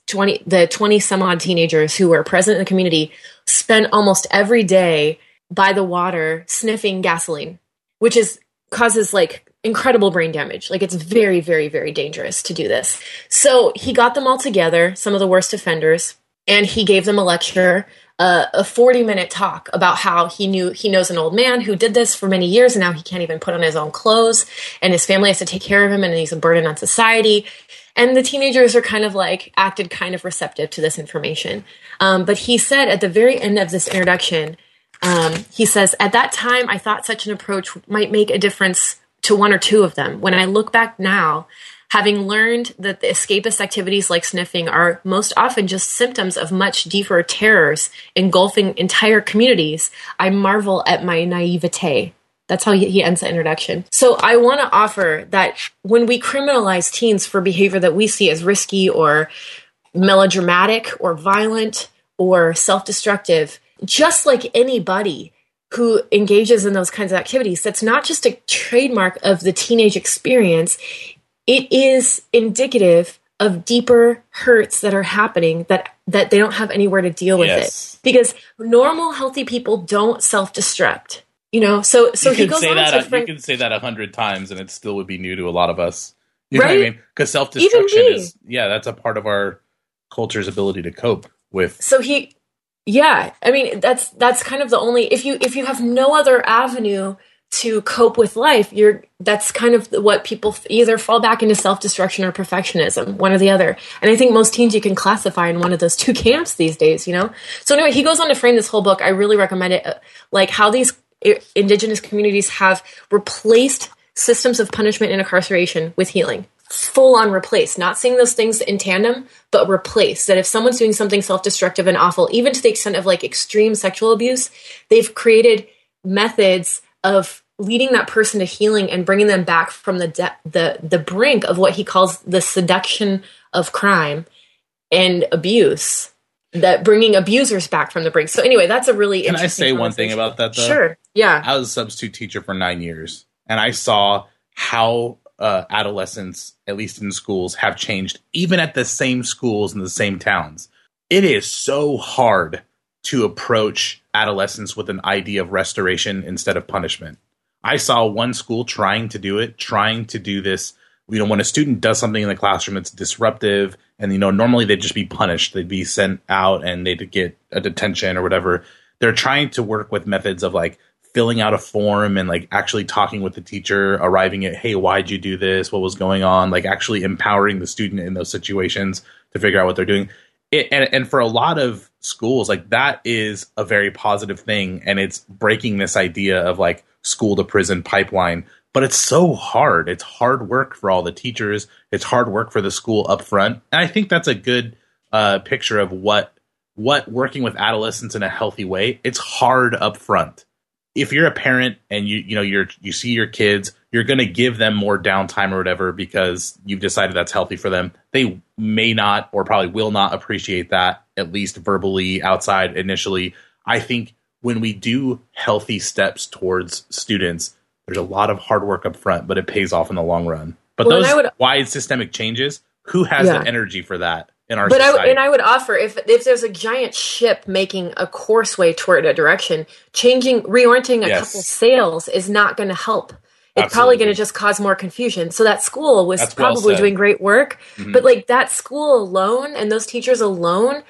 Speaker 1: twenty the twenty some odd teenagers who were present in the community spent almost every day by the water sniffing gasoline, which is causes like incredible brain damage. Like it's very, very, very dangerous to do this. So he got them all together, some of the worst offenders, and he gave them a lecture, uh, a forty minute talk about how he knew he knows an old man who did this for many years, and now he can't even put on his own clothes, and his family has to take care of him, and he's a burden on society. And the teenagers are kind of like acted kind of receptive to this information. Um, but he said at the very end of this introduction, um, he says, at that time, I thought such an approach might make a difference to one or two of them. When I look back now, having learned that the escapist activities like sniffing are most often just symptoms of much deeper terrors engulfing entire communities, I marvel at my naivete. That's how he ends the introduction. So I want to offer that when we criminalize teens for behavior that we see as risky or melodramatic or violent or self-destructive, just like anybody who engages in those kinds of activities, that's not just a trademark of the teenage experience. It is indicative of deeper hurts that are happening that, that they don't have anywhere to deal with
Speaker 3: Yes.
Speaker 1: it. Because normal, healthy people don't self-destruct. You know, so so
Speaker 3: you
Speaker 1: he
Speaker 3: could
Speaker 1: goes
Speaker 3: say
Speaker 1: on
Speaker 3: that
Speaker 1: to
Speaker 3: a,
Speaker 1: frame,
Speaker 3: you could say that a hundred times, and it still would be new to a lot of us. You know
Speaker 1: Right?
Speaker 3: what I mean? Because self destruction
Speaker 1: Even me.
Speaker 3: is yeah, that's a part of our culture's ability to cope with.
Speaker 1: so he, yeah, I mean that's that's kind of the only if you if you have no other avenue to cope with life, you're that's kind of what people f- either fall back into self destruction or perfectionism, one or the other. And I think most teens you can classify in one of those two camps these days. You know. So anyway, he goes on to frame this whole book. I really recommend it, uh, like how these indigenous communities have replaced systems of punishment and incarceration with healing. Full on replace, not seeing those things in tandem, but replace. That if someone's doing something self-destructive and awful, even to the extent of like extreme sexual abuse, they've created methods of leading that person to healing and bringing them back from the de- the the brink of what he calls the seduction of crime and abuse. That bringing abusers back from the brink. So anyway, that's a really
Speaker 3: Can I
Speaker 1: interesting
Speaker 3: say one thing
Speaker 1: conversation.
Speaker 3: about that, though?
Speaker 1: Sure. Yeah.
Speaker 3: I was a substitute teacher for nine years, and I saw how uh, adolescents, at least in schools, have changed, even at the same schools in the same towns. It is so hard to approach adolescents with an idea of restoration instead of punishment. I saw one school trying to do it, trying to do this. You know, when a student does something in the classroom, it's disruptive. And, you know, normally they'd just be punished. They'd be sent out and they'd get a detention or whatever. They're trying to work with methods of like filling out a form and like actually talking with the teacher, arriving at, hey, why'd you do this? What was going on? Like actually empowering the student in those situations to figure out what they're doing. It, and, and for a lot of schools, like that is a very positive thing. And it's breaking this idea of like school to prison pipeline. But it's so hard. It's hard work for all the teachers. It's hard work for the school up front. And I think that's a good uh, picture of what what working with adolescents in a healthy way. It's hard up front. If you're a parent and you you know you're you see your kids, you're going to give them more downtime or whatever because you've decided that's healthy for them. They may not or probably will not appreciate that, at least verbally outside initially. I think when we do healthy steps towards students, there's a lot of hard work up front, but it pays off in the long run. But
Speaker 1: Well, and
Speaker 3: those
Speaker 1: I would-
Speaker 3: wide systemic changes, who has
Speaker 1: Yeah.
Speaker 3: the energy for that in our
Speaker 1: But I,
Speaker 3: society?
Speaker 1: w- and I would offer if if there's a giant ship making a courseway toward a direction, changing, reorienting a
Speaker 3: Yes.
Speaker 1: couple sails is not going to help. It's probably
Speaker 3: Absolutely.
Speaker 1: going to just cause more confusion. So that school was
Speaker 3: That's well
Speaker 1: probably
Speaker 3: said.
Speaker 1: doing great work,
Speaker 3: Mhm.
Speaker 1: but like that school alone and those teachers alone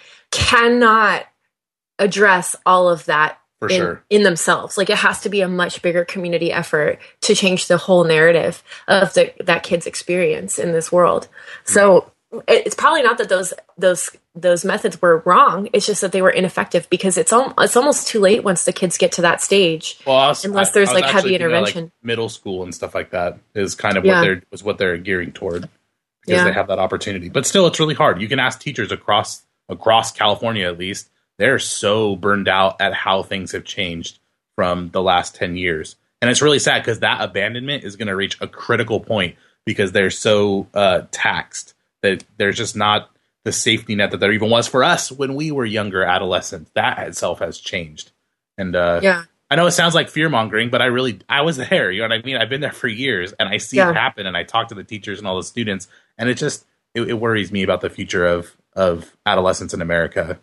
Speaker 1: cannot address all of that
Speaker 3: For
Speaker 1: in,
Speaker 3: sure.
Speaker 1: in themselves. Like it has to be a much bigger community effort to change the whole narrative of the, that kid's experience in this world. So it- it's probably not that those those those methods were wrong. It's just that they were ineffective because it's al- it's almost too late once the kids get to that stage.
Speaker 3: Well, I was-
Speaker 1: unless
Speaker 3: I-
Speaker 1: there's,
Speaker 3: I was
Speaker 1: like,
Speaker 3: actually
Speaker 1: heavy
Speaker 3: thinking of, like,
Speaker 1: intervention.
Speaker 3: middle school and stuff like that is kind of
Speaker 1: Yeah.
Speaker 3: what they're was what they're gearing toward because
Speaker 1: Yeah.
Speaker 3: they have that opportunity. But still, it's really hard. You can ask teachers across across California, at least. They're so burned out at how things have changed from the last ten years. And it's really sad because that abandonment is going to reach a critical point because they're so uh, taxed that there's just not the safety net that there even was for us when we were younger adolescents. That itself has changed. And uh,
Speaker 1: Yeah.
Speaker 3: I know it sounds like fear mongering, but I really, I was there. You know what I mean? I've been there for years and I see
Speaker 1: Yeah.
Speaker 3: it happen and I talk to the teachers and all the students and it just, it, it worries me about the future of, of adolescence in America.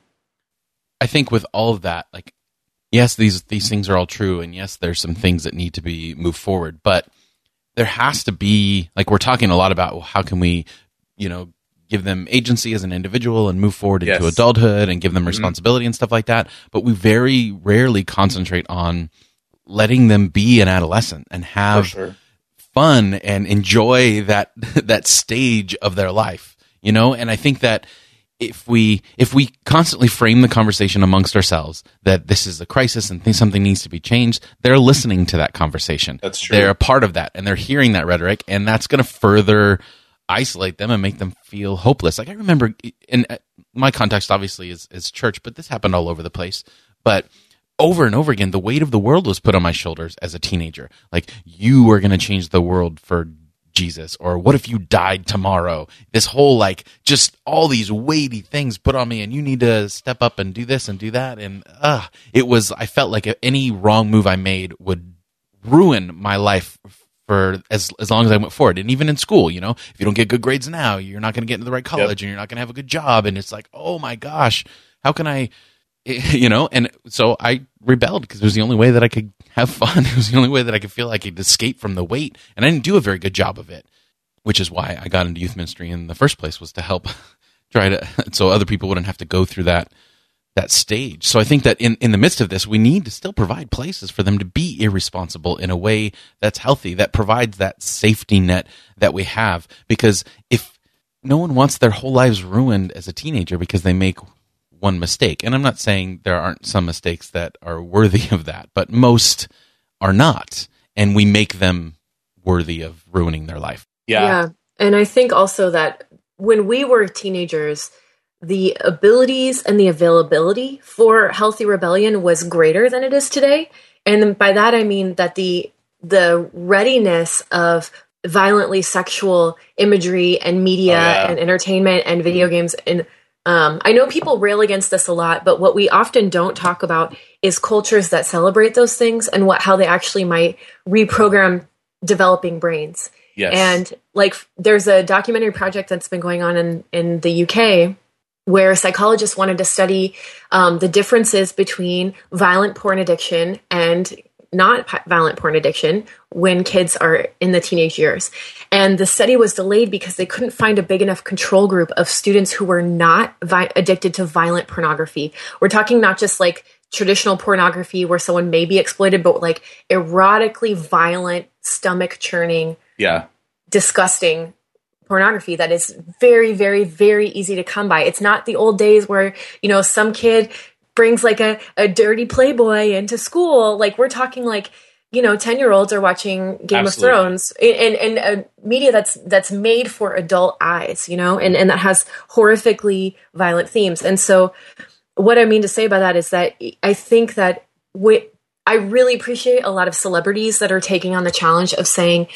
Speaker 2: I think with all of that, like, yes, these these things are all true, and yes, there's some things that need to be moved forward, but there has to be, like, we're talking a lot about, well, how can we, you know, give them agency as an individual and move forward into
Speaker 3: Yes.
Speaker 2: adulthood and give them
Speaker 3: Mhm.
Speaker 2: responsibility and stuff like that. But we very rarely concentrate on letting them be an adolescent and
Speaker 3: For
Speaker 2: have
Speaker 3: sure.
Speaker 2: fun and enjoy that that stage of their life, you know. And I think that if we if we constantly frame the conversation amongst ourselves that this is a crisis and think something needs to be changed, they're listening to that conversation.
Speaker 3: That's true.
Speaker 2: They're a part of that, and they're hearing that rhetoric, and that's going to further isolate them and make them feel hopeless. Like, I remember, in my context obviously is is church, but this happened all over the place. But over and over again, the weight of the world was put on my shoulders as a teenager. Like, you are going to change the world for Jesus, or what if you died tomorrow? This whole, like, just all these weighty things put on me, and you need to step up and do this and do that. And uh, it was, I felt like any wrong move I made would ruin my life for as as long as I went forward. And even in school, you know, if you don't get good grades now, you're not going to get into the right college, and you're not going to have a good job. And it's like, oh my gosh, how can I, you know? And so I rebelled because it was the only way that I could have fun. It was the only way that I could feel like I could escape from the weight. And I didn't do a very good job of it, which is why I got into youth ministry in the first place, was to help try to, so other people wouldn't have to go through that that stage. So I think that in, in the midst of this, we need to still provide places for them to be irresponsible in a way that's healthy, that provides that safety net that we have. Because if no one wants their whole lives ruined as a teenager because they make one mistake, and I'm not saying there aren't some mistakes that are worthy of that, but most are not, and we make them worthy of ruining their life.
Speaker 3: Yeah.
Speaker 1: Yeah. And I think also that when we were teenagers, the abilities and the availability for healthy rebellion was greater than it is today. And by that, I mean that the the readiness of violently sexual imagery and media
Speaker 3: Oh, yeah.
Speaker 1: and entertainment and video games. And um, I know people rail against this a lot, but what we often don't talk about is cultures that celebrate those things and what how they actually might reprogram developing brains.
Speaker 3: Yes.
Speaker 1: And like, there's a documentary project that's been going on in, in the U K where psychologists wanted to study um, the differences between violent porn addiction and not p- violent porn addiction when kids are in the teenage years. And the study was delayed because they couldn't find a big enough control group of students who were not vi- addicted to violent pornography. We're talking not just like traditional pornography where someone may be exploited, but like erotically violent, stomach churning,
Speaker 3: Yeah.
Speaker 1: disgusting pornography that is very, very, very easy to come by. It's not the old days where, you know, some kid brings like a, a dirty Playboy into school. Like, we're talking like, you know, ten year olds are watching Game
Speaker 3: Absolutely.
Speaker 1: of Thrones and, and, and uh, media that's, that's made for adult eyes, you know, and, and that has horrifically violent themes. And so what I mean to say by that is that I think that we, I really appreciate a lot of celebrities that are taking on the challenge of saying,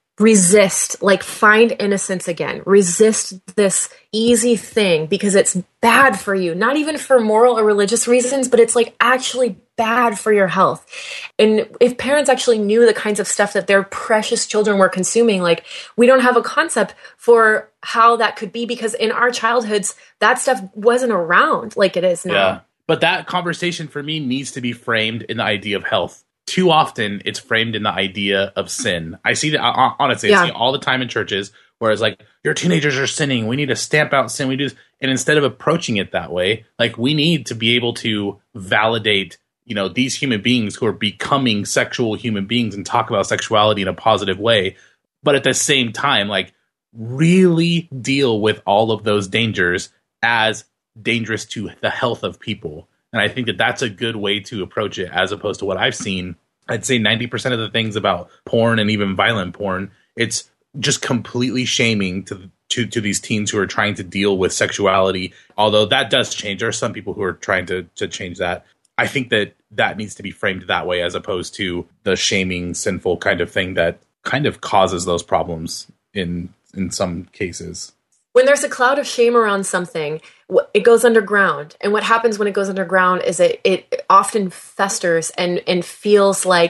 Speaker 1: resist, like, find innocence again. Resist this easy thing because it's bad for you, not even for moral or religious reasons, but it's like actually bad for your health. And if parents actually knew the kinds of stuff that their precious children were consuming, like, we don't have a concept for how that could be because in our childhoods, that stuff wasn't around like it is now.
Speaker 3: Yeah. But that conversation for me needs to be framed in the idea of health. Too often, it's framed in the idea of sin. I see that, honestly,
Speaker 1: Yeah.
Speaker 3: I see it all the time in churches where it's like, your teenagers are sinning. We need to stamp out sin. We do this. And instead of approaching it that way, like, we need to be able to validate, you know, these human beings who are becoming sexual human beings and talk about sexuality in a positive way. But at the same time, like, really deal with all of those dangers as dangerous to the health of people. And I think that that's a good way to approach it, as opposed to what I've seen. I'd say ninety percent of the things about porn and even violent porn, it's just completely shaming to, to, to these teens who are trying to deal with sexuality. Although that does change. There are some people who are trying to, to change that. I think that that needs to be framed that way, as opposed to the shaming, sinful kind of thing that kind of causes those problems in in some cases.
Speaker 1: When there's a cloud of shame around something, it goes underground. And what happens when it goes underground is it, it often festers and, and feels like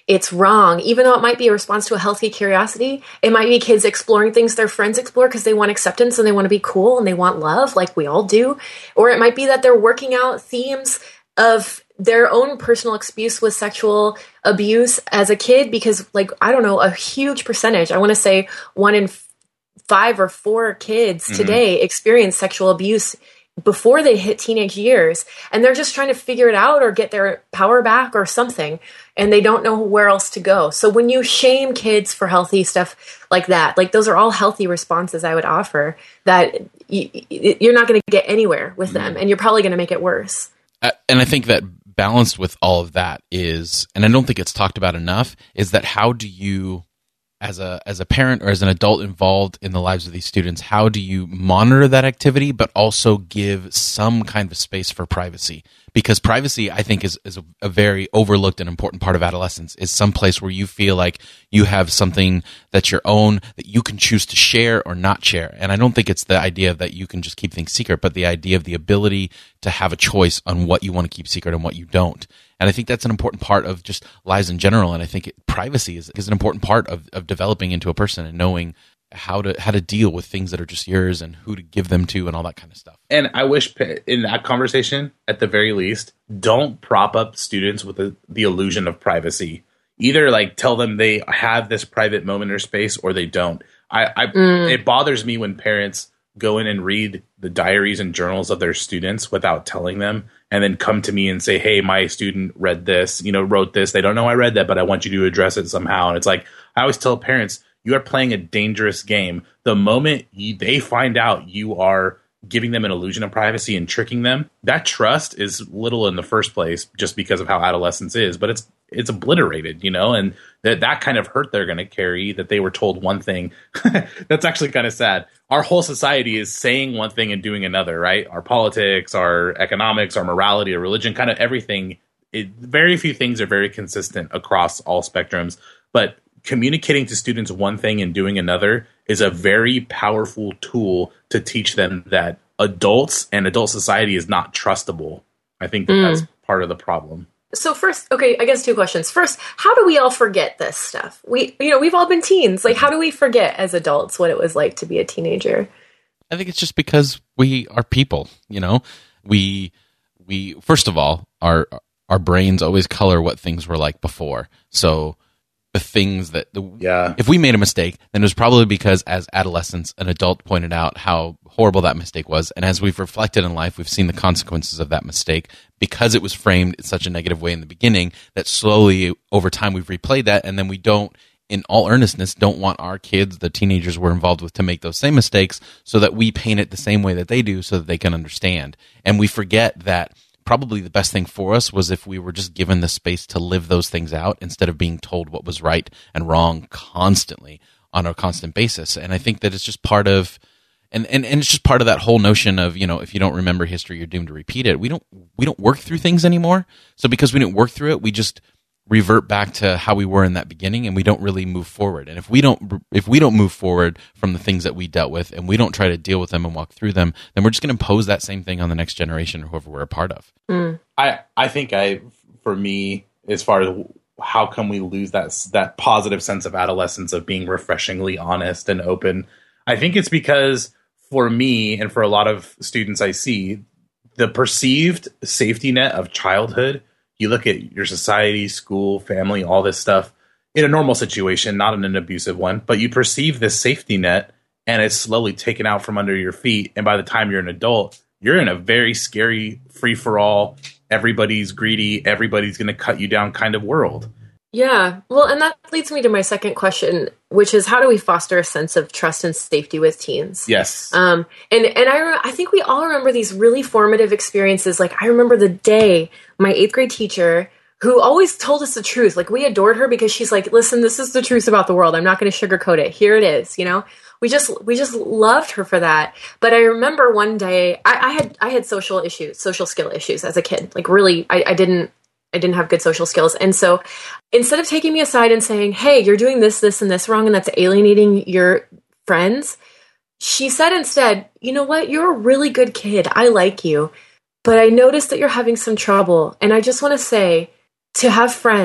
Speaker 1: it's wrong, even though it might be a response to a healthy curiosity. It might be kids exploring things their friends explore because they want acceptance and they want to be cool and they want love like we all do. Or it might be that they're working out themes of their own personal experience with sexual abuse as a kid because, like, I don't know, a huge percentage, I want to say one in five or four kids mm-hmm. today experience sexual abuse before they hit teenage years, and they're just trying to figure it out or get their power back or something, and they don't know where else to go. So when you shame kids for healthy stuff like that, like those are all healthy responses I would offer that y- y- you're not going to get anywhere with them, mm-hmm. and you're probably going to make it worse.
Speaker 2: Uh, and I think that balanced with all of that is, and I don't think it's talked about enough, is that how do you, as a as a parent or as an adult involved in the lives of these students, how do you monitor that activity, but also give some kind of space for privacy? Because privacy, I think, is, is a, a very overlooked and important part of adolescence, is some place where you feel like you have something that's your own, that you can choose to share or not share. And I don't think it's the idea that you can just keep things secret, but the idea of the ability to have a choice on what you want to keep secret and what you don't. And I think that's an important part of just lives in general. And I think it, privacy is, is an important part of, of developing into a person and knowing how to how to deal with things that are just yours and who to give them to and all that kind of stuff.
Speaker 3: And I wish in that conversation, at the very least, don't prop up students with the, the illusion of privacy. Either like tell them they have this private moment or space, or they don't. I, I mm. It bothers me when parents go in and read the diaries and journals of their students without telling them, and then come to me and say, hey, my student read this, you know, wrote this. They don't know I read that, but I want you to address it somehow. And it's like, I always tell parents, you are playing a dangerous game. The moment you, they find out you are giving them an illusion of privacy and tricking them, that trust is little in the first place just because of how adolescence is, but it's it's obliterated, you know, and that that kind of hurt they're going to carry, that they were told one thing. That's actually kind of sad. Our whole society is saying one thing and doing another, right? Our politics, our economics, our morality, our religion, kind of everything. It, very few things are very consistent across all spectrums, but communicating to students one thing and doing another is a very powerful tool to teach them that adults and adult society is not trustable. I think that mm. that's part of the problem.
Speaker 1: So first, okay, I guess two questions. First, how do we all forget this stuff? We, you know, we've all been teens. Like, how do we forget as adults what it was like to be a teenager?
Speaker 2: I think it's just because we are people, you know, we, we, first of all, our, our brains always color what things were like before. So the things that the,
Speaker 3: yeah.
Speaker 2: if we made a mistake, then it was probably because as adolescents, an adult pointed out how horrible that mistake was. And as we've reflected in life, we've seen the consequences of that mistake because it was framed in such a negative way in the beginning that slowly over time we've replayed that. And then we don't, in all earnestness, don't want our kids, the teenagers we're involved with, to make those same mistakes, so that we paint it the same way that they do so that they can understand. And we forget that probably the best thing for us was if we were just given the space to live those things out instead of being told what was right and wrong constantly on a constant basis. And I think that it's just part of, and, and, and it's just part of that whole notion of, you know, if you don't remember history, you're doomed to repeat it. We don't, we don't work through things anymore. So because we didn't work through it, we just revert back to how we were in that beginning, and we don't really move forward. And if we don't, if we don't move forward from the things that we dealt with, and we don't try to deal with them and walk through them, then we're just going to impose that same thing on the next generation or whoever we're a part of.
Speaker 1: Mm.
Speaker 3: I, I think I, for me, as far as how can we lose that, that positive sense of adolescence of being refreshingly honest and open, I think it's because for me and for a lot of students I see, the perceived safety net of childhood, you look at your society, school, family, all this stuff in a normal situation, not in an abusive one, but you perceive this safety net and it's slowly taken out from under your feet. And by the time you're an adult, you're in a very scary free for all, everybody's greedy, everybody's going to cut you down kind of world.
Speaker 1: Yeah. Well, and that leads me to my second question, which is how do we foster a sense of trust and safety with teens?
Speaker 3: Yes.
Speaker 1: Um, and, and I, re- I think we all remember these really formative experiences. Like I remember the day my eighth grade teacher, who always told us the truth, like we adored her because she's like, listen, this is the truth about the world. I'm not going to sugarcoat it. Here it is. You know, we just, we just loved her for that. But I remember one day I, I had, I had social issues, social skill issues as a kid. Like really, I, I didn't, I didn't have good social skills. And so instead of taking me aside and saying, hey, you're doing this, this, and this wrong, and that's alienating your friends, she said instead, you know what? You're a really good kid. I like you. But I noticed that you're having some trouble. And I just want to say, to have friends,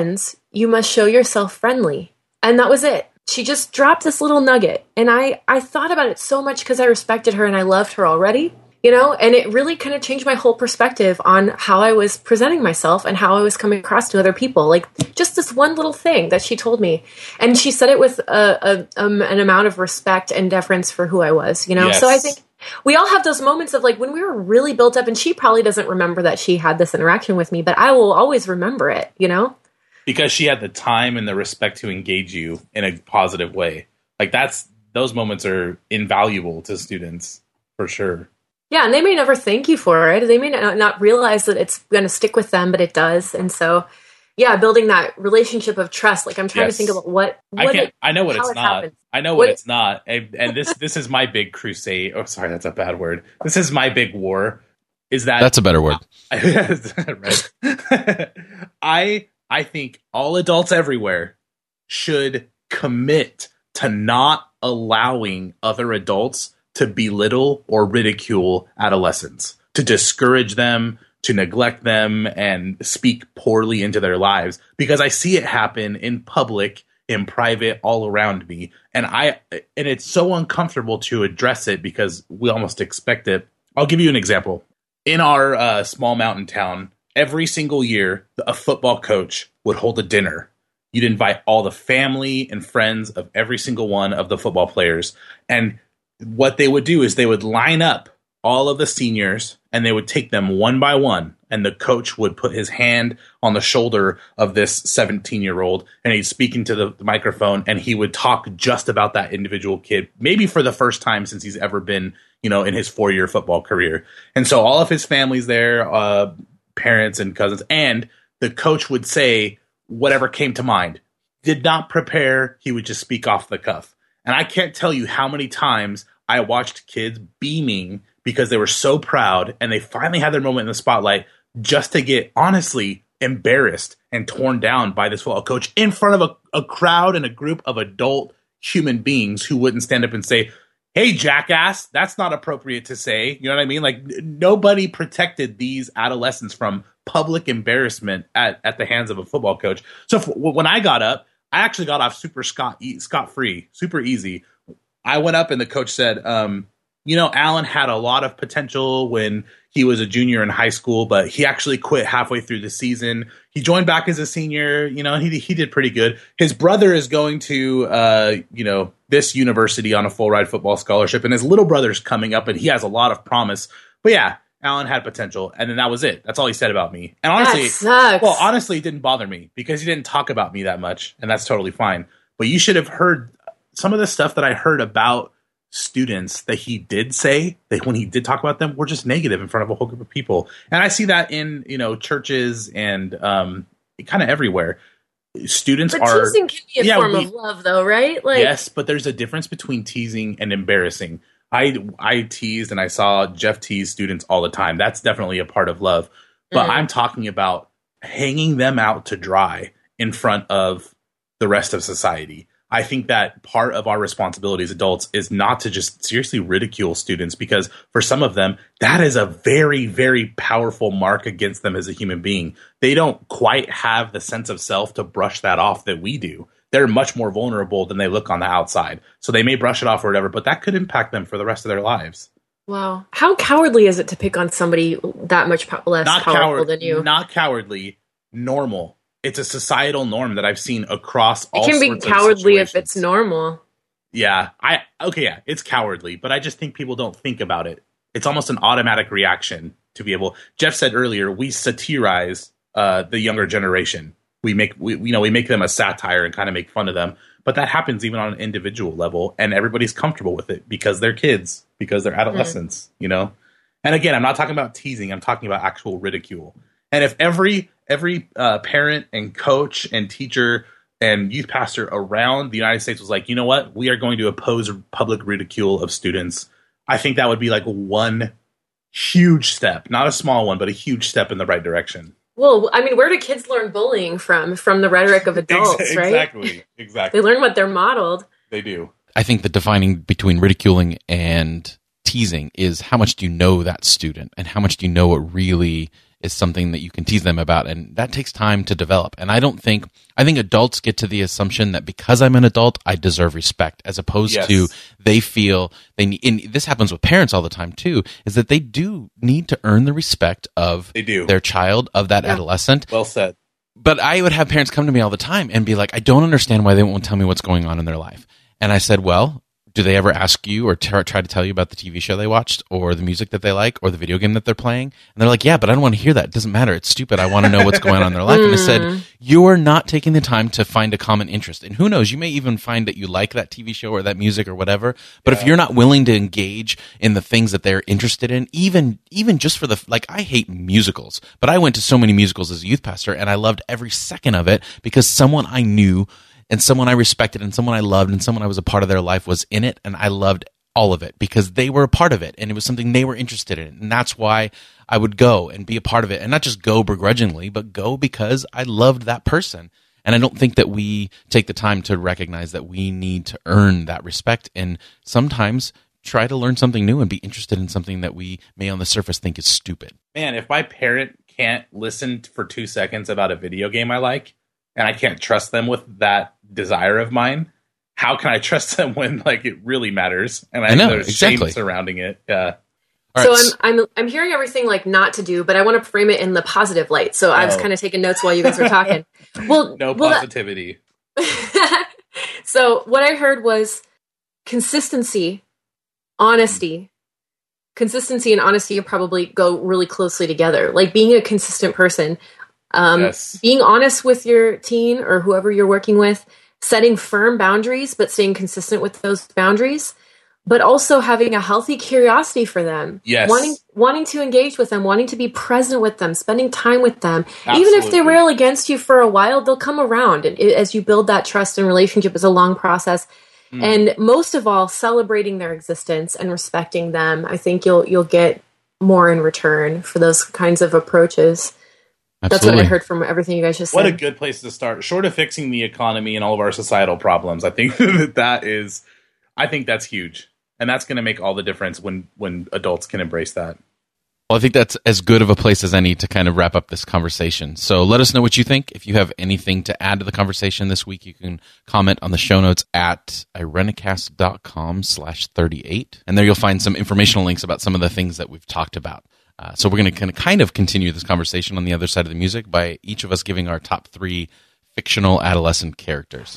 Speaker 1: you must show yourself friendly. And that was it. She just dropped this little nugget. And I, I thought about it so much because I respected her and I loved her already, you know, and it really kind of changed my whole perspective on how I was presenting myself and how I was coming across to other people. Like just this one little thing that she told me. And she said it with a, a um, an amount of respect and deference for who I was, you know?
Speaker 3: Yes.
Speaker 1: So I think we all have those moments of like when we were really built up, and she probably doesn't remember that she had this interaction with me, but I will always remember it, you know?
Speaker 3: Because she had the time and the respect to engage you in a positive way. Like that's, those moments are invaluable to students for sure.
Speaker 1: Yeah, and they may never thank you for it. They may not, not realize that it's going to stick with them, but it does. And so, yeah, building that relationship of trust. Like I'm trying
Speaker 3: Yes.
Speaker 1: to think about what, what
Speaker 3: I can't,
Speaker 1: it,
Speaker 3: I know what
Speaker 1: how
Speaker 3: it's
Speaker 1: it
Speaker 3: not.
Speaker 1: happens.
Speaker 3: I know
Speaker 1: What
Speaker 3: what
Speaker 1: it-
Speaker 3: it's not. And, and this this is my big crusade. Oh, sorry, that's a bad word. This is my big war. Is that
Speaker 2: That's a better word.
Speaker 3: right. I I think all adults everywhere should commit to not allowing other adults to belittle or ridicule adolescents, to discourage them, to neglect them, and speak poorly into their lives. Because I see it happen in public, in private, all around me. And I and it's so uncomfortable to address it because we almost expect it. I'll give you an example. In our uh, small mountain town, every single year, a football coach would hold a dinner. You'd invite all the family and friends of every single one of the football players. And what they would do is they would line up all of the seniors and they would take them one by one. And the coach would put his hand on the shoulder of this seventeen-year-old and he'd speak into the microphone and he would talk just about that individual kid, maybe for the first time since he's ever been, you know, in his four-year football career. And so all of his family's there, uh, parents and cousins, and the coach would say whatever came to mind. Did not prepare. He would just speak off the cuff. And I can't tell you how many times I watched kids beaming because they were so proud and they finally had their moment in the spotlight just to get honestly embarrassed and torn down by this football coach in front of a, a crowd and a group of adult human beings who wouldn't stand up and say, hey, jackass, that's not appropriate to say. You know what I mean? Like n- nobody protected these adolescents from public embarrassment at, at the hands of a football coach. So f- when I got up, I actually got off super scot e- scot free, super easy. I went up and the coach said, um, you know, Alan had a lot of potential when he was a junior in high school, but he actually quit halfway through the season. He joined back as a senior. You know, he he did pretty good. His brother is going to, uh, you know, this university on a full ride football scholarship, and his little brother's coming up, and he has a lot of promise. But yeah, Alan had potential, and then that was it. That's all he said about me. And honestly,
Speaker 1: That sucks.
Speaker 3: well, honestly, it didn't bother me because he didn't talk about me that much, and that's totally fine. But you should have heard some of the stuff that I heard about students that he did say, that when he did talk about them, were just negative in front of a whole group of people. And I see that in, you know, churches and um, kind of everywhere. Students
Speaker 1: But
Speaker 3: are
Speaker 1: teasing can be a
Speaker 3: Yeah,
Speaker 1: form
Speaker 3: we-
Speaker 1: of love, though, right? Like,
Speaker 3: yes, but there's a difference between teasing and embarrassing. I I teased and I saw Jeff tease students all the time. That's definitely a part of love. But
Speaker 1: Mhm.
Speaker 3: I'm talking about hanging them out to dry in front of the rest of society. I think that part of our responsibility as adults is not to just seriously ridicule students, because for some of them, that is a very, very powerful mark against them as a human being. They don't quite have the sense of self to brush that off that we do. They're much more vulnerable than they look on the outside. So they may brush it off or whatever, but that could impact them for the rest of their lives.
Speaker 1: wow. How cowardly is it to pick on somebody that much po- less
Speaker 3: Not
Speaker 1: powerful
Speaker 3: coward,
Speaker 1: than you?
Speaker 3: not cowardly, normal. It's a societal norm that I've seen across all
Speaker 1: It can be
Speaker 3: sorts of
Speaker 1: cowardly if
Speaker 3: situations.
Speaker 1: it's normal.
Speaker 3: Yeah, I okay, yeah, it's cowardly, but I just think people don't think about it. It's almost an automatic reaction to be able. Jeff said earlier, we satirize uh, the younger generation. We make we you know we make them a satire and kind of make fun of them, but that happens even on an individual level, and everybody's comfortable with it because they're kids, because they're adolescents, mm. you know. And again, I'm not talking about teasing; I'm talking about actual ridicule. And if every every uh, parent and coach and teacher and youth pastor around the United States was like, you know what, we are going to oppose public ridicule of students, I think that would be like one huge step, not a small one, but a huge step in the right direction.
Speaker 1: Well, I mean, where do kids learn bullying from? From the rhetoric of adults,
Speaker 3: Ex-
Speaker 1: right?
Speaker 3: Exactly, exactly.
Speaker 1: They learn what they're modeled.
Speaker 3: They do.
Speaker 2: I think the defining between ridiculing and teasing is how much do you know that student and how much do you know what really is something that you can tease them about, and that takes time to develop. And I don't think I think adults get to the assumption that because I'm an adult, I deserve respect, as opposed
Speaker 3: Yes.
Speaker 2: to they feel they need. And this happens with parents all the time too, is that they do need to earn the respect of
Speaker 3: They do.
Speaker 2: their child, of that
Speaker 1: Yeah.
Speaker 2: adolescent.
Speaker 3: Well said.
Speaker 2: But I would have parents come to me all the time and be like, I don't understand why they won't tell me what's going on in their life. And I said, well, do they ever ask you or t- try to tell you about the T V show they watched or the music that they like or the video game that they're playing? And they're like, yeah, but I don't want to hear that. It doesn't matter. It's stupid. I want to know what's going on in their life. And I said, you're not taking the time to find a common interest. And who knows, you may even find that you like that T V show or that music or whatever. But if you're not willing to engage in the things that they're interested in, even even just for the, like, I hate musicals, but I went to so many musicals as a youth pastor and I loved every second of it because someone I knew and someone I respected and someone I loved and someone I was a part of their life was in it, and I loved all of it because they were a part of it and it was something they were interested in. And that's why I would go and be a part of it, and not just go begrudgingly, but go because I loved that person. And I don't think that we take the time to recognize that we need to earn that respect, and sometimes try to learn something new and be interested in something that we may on the surface think is stupid.
Speaker 3: Man, if my parent can't listen for two seconds about a video game I like, and I can't trust them with that desire of mine, how can I trust them when, like, it really matters? And I,
Speaker 2: I know,
Speaker 3: there's
Speaker 2: exactly.
Speaker 3: shame surrounding it. Yeah.
Speaker 2: All
Speaker 1: So
Speaker 2: right,
Speaker 1: I'm I'm I'm hearing everything like not to do, but I want to frame it in the positive light. So I was
Speaker 3: Oh.
Speaker 1: kind of taking notes while you guys were talking. Well,
Speaker 3: No
Speaker 1: well, that-
Speaker 3: positivity.
Speaker 1: so what I heard was consistency, honesty. Consistency and honesty probably go really closely together. Like being a consistent person, um,
Speaker 3: Yes.
Speaker 1: being honest with your teen or whoever you're working with, setting firm boundaries, but staying consistent with those boundaries, but also having a healthy curiosity for them.
Speaker 3: Yes.
Speaker 1: Wanting, wanting to engage with them, wanting to be present with them, spending time with them. Even if they
Speaker 3: Absolutely.
Speaker 1: rail against you for a while, they'll come around. And it, as you build that trust and relationship, is a long process.
Speaker 3: Mm.
Speaker 1: And most of all, celebrating their existence and respecting them. I think you'll you'll get more in return for those kinds of approaches. That's what
Speaker 2: absolutely.
Speaker 1: I heard from everything you guys just
Speaker 3: What a
Speaker 1: said.
Speaker 3: good place to start. Short of fixing the economy and all of our societal problems, I think that that is, I think that's huge. And that's going to make all the difference when, when adults can embrace that.
Speaker 2: Well, I think that's as good of a place as any to kind of wrap up this conversation. So let us know what you think. If you have anything to add to the conversation this week, you can comment on the show notes at irenicast.com slash 38. And there you'll find some informational links about some of the things that we've talked about. Uh, so we're going to kind of continue this conversation on the other side of the music by each of us giving our top three fictional adolescent characters.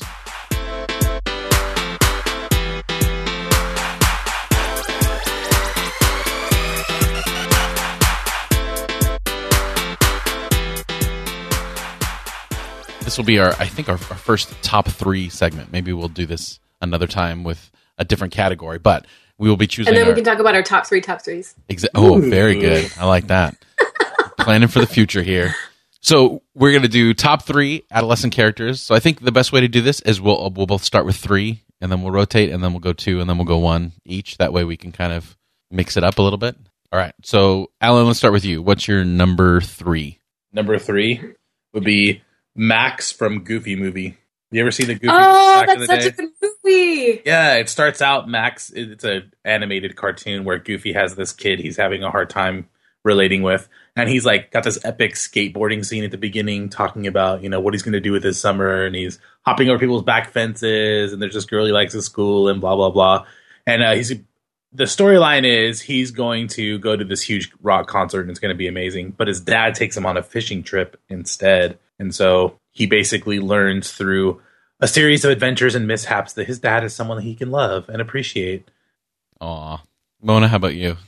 Speaker 2: This will be our, I think, our, our first top three segment. Maybe we'll do this another time with a different category, but we will be choosing.
Speaker 1: And then
Speaker 2: our,
Speaker 1: we can talk about our top three top threes.
Speaker 2: Exa- oh, very good. I like that. Planning for the future here. So we're going to do top three adolescent characters. So I think the best way to do this is we'll we'll both start with three, and then we'll rotate, and then we'll go two, and then we'll go one each. That way we can kind of mix it up a little bit. All right. So Alan, let's start with you. What's your number three?
Speaker 3: Number three would be Max from Goofy movie. You ever see the Goofy
Speaker 1: Oh,
Speaker 3: back in the
Speaker 1: that's
Speaker 3: day?
Speaker 1: such a good movie.
Speaker 3: Yeah, it starts out Max. It's an animated cartoon where Goofy has this kid he's having a hard time relating with, and he's like got this epic skateboarding scene at the beginning, talking about you know what he's going to do with his summer, and he's hopping over people's back fences, and there's this girl he likes at school, and blah blah blah. And uh, he's the storyline is he's going to go to this huge rock concert, and it's going to be amazing. But his dad takes him on a fishing trip instead, and so he basically learns through a series of adventures and mishaps that his dad is someone that he can love and appreciate.
Speaker 2: Aw. Mona, how about you?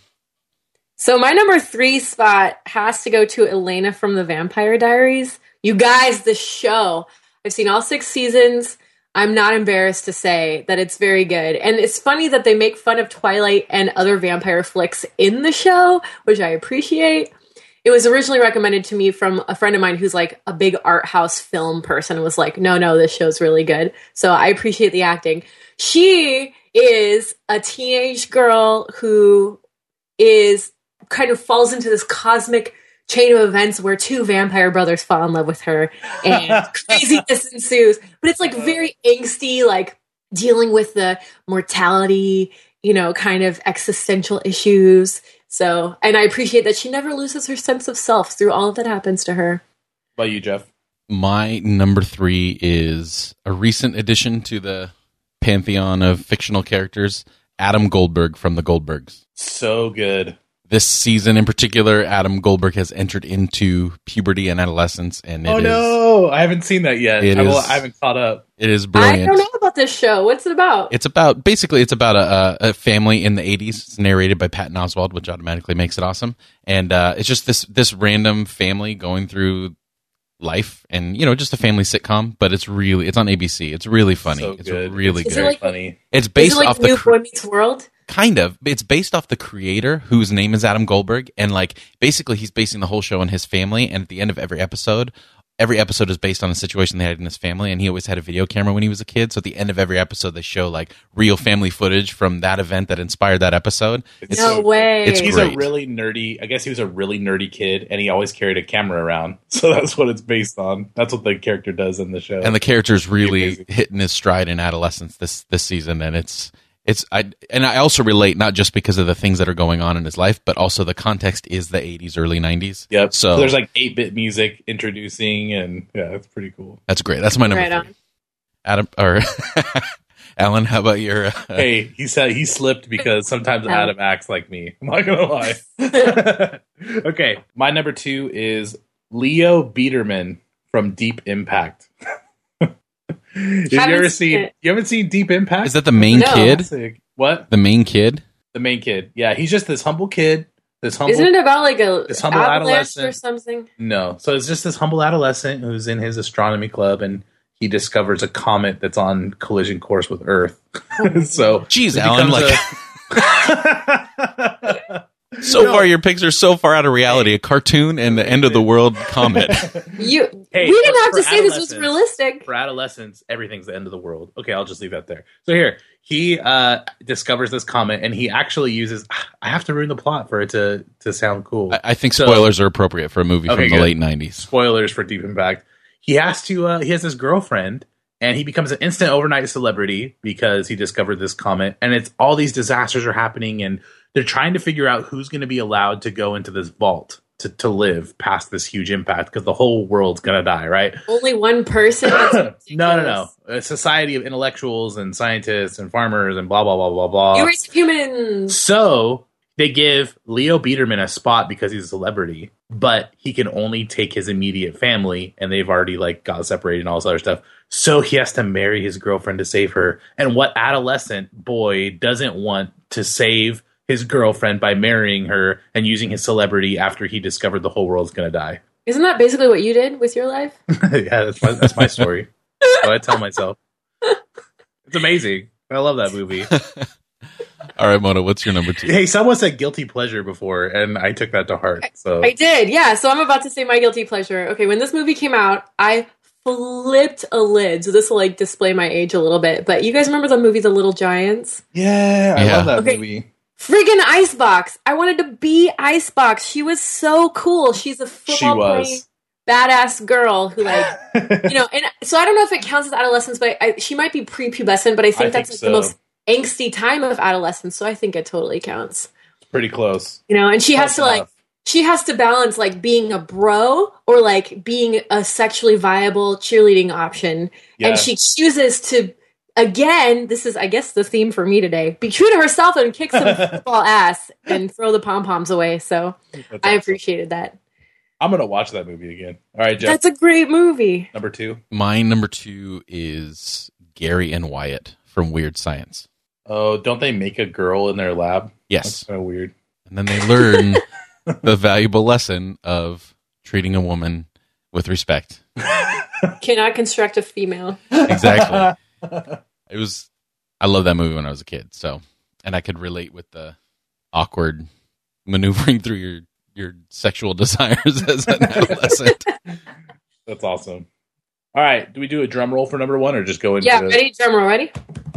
Speaker 1: So my number three spot has to go to Elena from the Vampire Diaries. You guys, the show. I've seen all six seasons. I'm not embarrassed to say that it's very good. And it's funny that they make fun of Twilight and other vampire flicks in the show, which I appreciate. It was originally recommended to me from a friend of mine who's like a big art house film person, was like, no, no, this show's really good. So I appreciate the acting. She is a teenage girl who is kind of falls into this cosmic chain of events where two vampire brothers fall in love with her and craziness ensues. But it's like very angsty, like dealing with the mortality, you know, kind of existential issues. So, and I appreciate that she never loses her sense of self through all that happens to her.
Speaker 3: What about you, Jeff?
Speaker 2: My number three is a recent addition to the pantheon of fictional characters, Adam Goldberg from The Goldbergs.
Speaker 3: So good.
Speaker 2: This season in particular, Adam Goldberg has entered into puberty and adolescence, and it
Speaker 3: oh
Speaker 2: is,
Speaker 3: no, I haven't seen that yet.
Speaker 2: It
Speaker 3: I, will,
Speaker 2: is-
Speaker 3: I haven't caught up.
Speaker 2: it is brilliant.
Speaker 1: I don't know about this show. What's it about?
Speaker 2: It's about basically it's about a, a, a family in the eighties. It's narrated by Patton Oswalt, which automatically makes it awesome. And uh, it's just this this random family going through life, and you know, just a family sitcom. But it's really it's on A B C. It's really funny.
Speaker 3: So
Speaker 2: it's
Speaker 3: good.
Speaker 2: really
Speaker 3: It's
Speaker 1: Is
Speaker 2: good.
Speaker 1: it like-
Speaker 3: funny.
Speaker 2: it's
Speaker 1: Is
Speaker 2: based
Speaker 1: it like
Speaker 2: off the
Speaker 1: New
Speaker 2: cr-
Speaker 1: Boy Meets World?
Speaker 2: kind of. It's based off the creator, whose name is Adam Goldberg, and like basically he's basing the whole show on his family. And at the end of every episode. Every episode is based on a situation they had in his family, and he always had a video camera when he was a kid. So at the end of every episode, they show like real family footage from that event that inspired that episode.
Speaker 3: It's
Speaker 1: No
Speaker 3: so-
Speaker 1: way.
Speaker 2: it's
Speaker 3: He's
Speaker 2: great.
Speaker 3: a really nerdy. I guess he was a really nerdy kid, and he always carried a camera around. So that's what it's based on. That's what the character does in the show.
Speaker 2: And the character's really
Speaker 3: Amazing.
Speaker 2: hitting his stride in adolescence this this season, and it's it's I and I also relate not just because of the things that are going on in his life, but also the context is the eighties, early nineties.
Speaker 3: Yep.
Speaker 2: So,
Speaker 3: So there's like eight bit music introducing, and yeah, it's pretty cool.
Speaker 2: that's great. That's my number
Speaker 1: Right
Speaker 2: three.
Speaker 1: on.
Speaker 2: Adam or Alan, how about your? Uh,
Speaker 3: Hey, he said he slipped because sometimes
Speaker 1: Oh.
Speaker 3: Adam acts like me. I'm not gonna lie. Okay, my number two is Leo Biederman from Deep Impact. Have you
Speaker 1: Haven't
Speaker 3: ever
Speaker 1: seen
Speaker 3: seen?
Speaker 1: it.
Speaker 3: You haven't seen Deep Impact?
Speaker 2: is that the main
Speaker 1: No.
Speaker 2: kid?
Speaker 3: Sick. What?
Speaker 2: The main kid?
Speaker 3: The main kid? Yeah, he's just this humble kid. This humble.
Speaker 1: Isn't it about like a
Speaker 3: This humble
Speaker 1: avalanche or
Speaker 3: adolescent.
Speaker 1: something?
Speaker 3: No. So it's just this humble adolescent who's in his astronomy club, and he discovers a comet that's on collision course with Earth. so
Speaker 2: Jeez,
Speaker 3: it
Speaker 2: Alan,
Speaker 3: becomes
Speaker 2: like
Speaker 3: a-
Speaker 2: so
Speaker 3: No.
Speaker 2: far your picks are so far out of reality. A cartoon and the end of the world comet.
Speaker 1: You.
Speaker 3: Hey,
Speaker 1: we didn't
Speaker 3: for-
Speaker 1: have to
Speaker 3: for
Speaker 1: say this was
Speaker 3: adolescents.
Speaker 1: realistic.
Speaker 3: for adolescents, everything's the end of the world. Okay, I'll just leave that there. So here, he uh, discovers this comet, and he actually uses. I have to ruin the plot for it to to sound cool.
Speaker 2: I, I think
Speaker 3: So-
Speaker 2: spoilers are appropriate for a movie
Speaker 3: Okay,
Speaker 2: from the
Speaker 3: good.
Speaker 2: late nineties.
Speaker 3: Spoilers for Deep Impact. He has to. Uh, he has this girlfriend, and he becomes an instant overnight celebrity because he discovered this comet. And it's all these disasters are happening, and they're trying to figure out who's going to be allowed to go into this vault to to live past this huge impact because the whole world's going to die, right?
Speaker 1: Only one person. That's
Speaker 3: no, no,
Speaker 1: ridiculous.
Speaker 3: no. A society of intellectuals and scientists and farmers and blah blah blah blah blah.
Speaker 1: You raise humans.
Speaker 3: So they give Leo Biederman a spot because he's a celebrity, but he can only take his immediate family, and they've already like got separated and all this other stuff. So he has to marry his girlfriend to save her. And what adolescent boy doesn't want to save his girlfriend by marrying her and using his celebrity after he discovered the whole world's going to die?
Speaker 1: Isn't that basically what you did with your life?
Speaker 3: Yeah, that's my, that's my story. So I tell myself. It's amazing. I love that movie.
Speaker 2: All right, Mona, what's your number two?
Speaker 3: Hey, someone said guilty pleasure before, and I took that to heart. So
Speaker 1: I did, yeah. So I'm about to say my guilty pleasure. Okay, when this movie came out, I flipped a lid. So this will like display my age a little bit. But you guys remember the movie The Little Giants?
Speaker 3: yeah, I
Speaker 2: Yeah.
Speaker 3: love that
Speaker 1: Okay.
Speaker 3: movie.
Speaker 1: Friggin' Icebox. I wanted to be Icebox. She was so cool. She's a
Speaker 3: She
Speaker 1: football playing
Speaker 3: was.
Speaker 1: badass girl who like you know. And so I don't know if it counts as adolescence, but I, she might be prepubescent. But I think
Speaker 3: I
Speaker 1: that's
Speaker 3: think
Speaker 1: like the
Speaker 3: so.
Speaker 1: most angsty time of adolescence. So I think it totally counts.
Speaker 3: Pretty close.
Speaker 1: You know, and she has
Speaker 3: Close
Speaker 1: to like
Speaker 3: enough.
Speaker 1: she has to balance like being a bro or like being a sexually viable cheerleading option.
Speaker 3: Yeah.
Speaker 1: And she chooses to again, this is I guess the theme for me today. Be true to herself and kick some football ass and throw the pom poms away. So
Speaker 3: That's
Speaker 1: I
Speaker 3: awesome.
Speaker 1: appreciated that.
Speaker 3: I'm gonna watch that movie again. All right, Jeff.
Speaker 1: That's a great movie.
Speaker 3: Number two.
Speaker 2: My number two is Gary and Wyatt from Weird Science.
Speaker 3: Oh, don't they make a girl in their lab? That's
Speaker 2: Yes.
Speaker 3: kind of weird.
Speaker 2: And then they learn the valuable lesson of treating a woman with respect.
Speaker 1: Cannot construct a female.
Speaker 2: Exactly. It was, I love that movie when I was a kid. So, and I could relate with the awkward maneuvering through your, your sexual desires as an adolescent.
Speaker 3: That's awesome. All right, do we do a drum roll for number one, or just go into
Speaker 1: Yeah,
Speaker 3: it?
Speaker 1: ready? Drum roll, ready?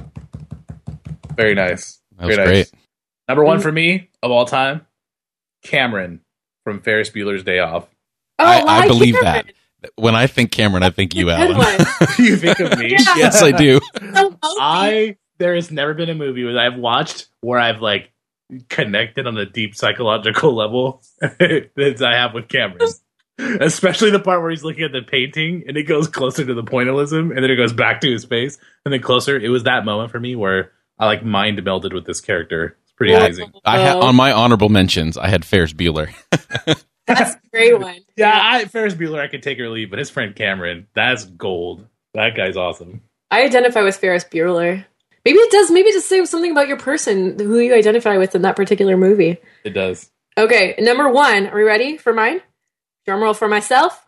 Speaker 3: Very nice.
Speaker 2: That was
Speaker 3: Very
Speaker 2: great.
Speaker 3: nice. Number one for me of all time, Cameron from Ferris Bueller's Day Off.
Speaker 1: Oh,
Speaker 2: I,
Speaker 1: well,
Speaker 2: I believe
Speaker 1: Cameron.
Speaker 2: that. When I think Cameron, I think you,
Speaker 1: Good
Speaker 2: Alan.
Speaker 1: one.
Speaker 3: You think of me?
Speaker 1: Yeah.
Speaker 2: Yes, I do.
Speaker 1: So healthy.
Speaker 3: I there has never been a movie that I've watched where I've like connected on a deep psychological level as I have with Cameron. Especially the part where he's looking at the painting and it goes closer to the pointillism and then it goes back to his face and then closer. It was that moment for me where I like mind melded with this character. It's pretty amazing.
Speaker 2: I had on my honorable mentions, I had Ferris Bueller.
Speaker 1: That's a great one.
Speaker 3: Yeah, I, Ferris Bueller, I could take or leave, but his friend Cameron, that's gold. That guy's awesome.
Speaker 1: I identify with Ferris Bueller. Maybe it does. Maybe just say something about your person, who you identify with in that particular movie.
Speaker 3: It does.
Speaker 1: Okay, number one. Are we ready for mine? Drum roll for myself.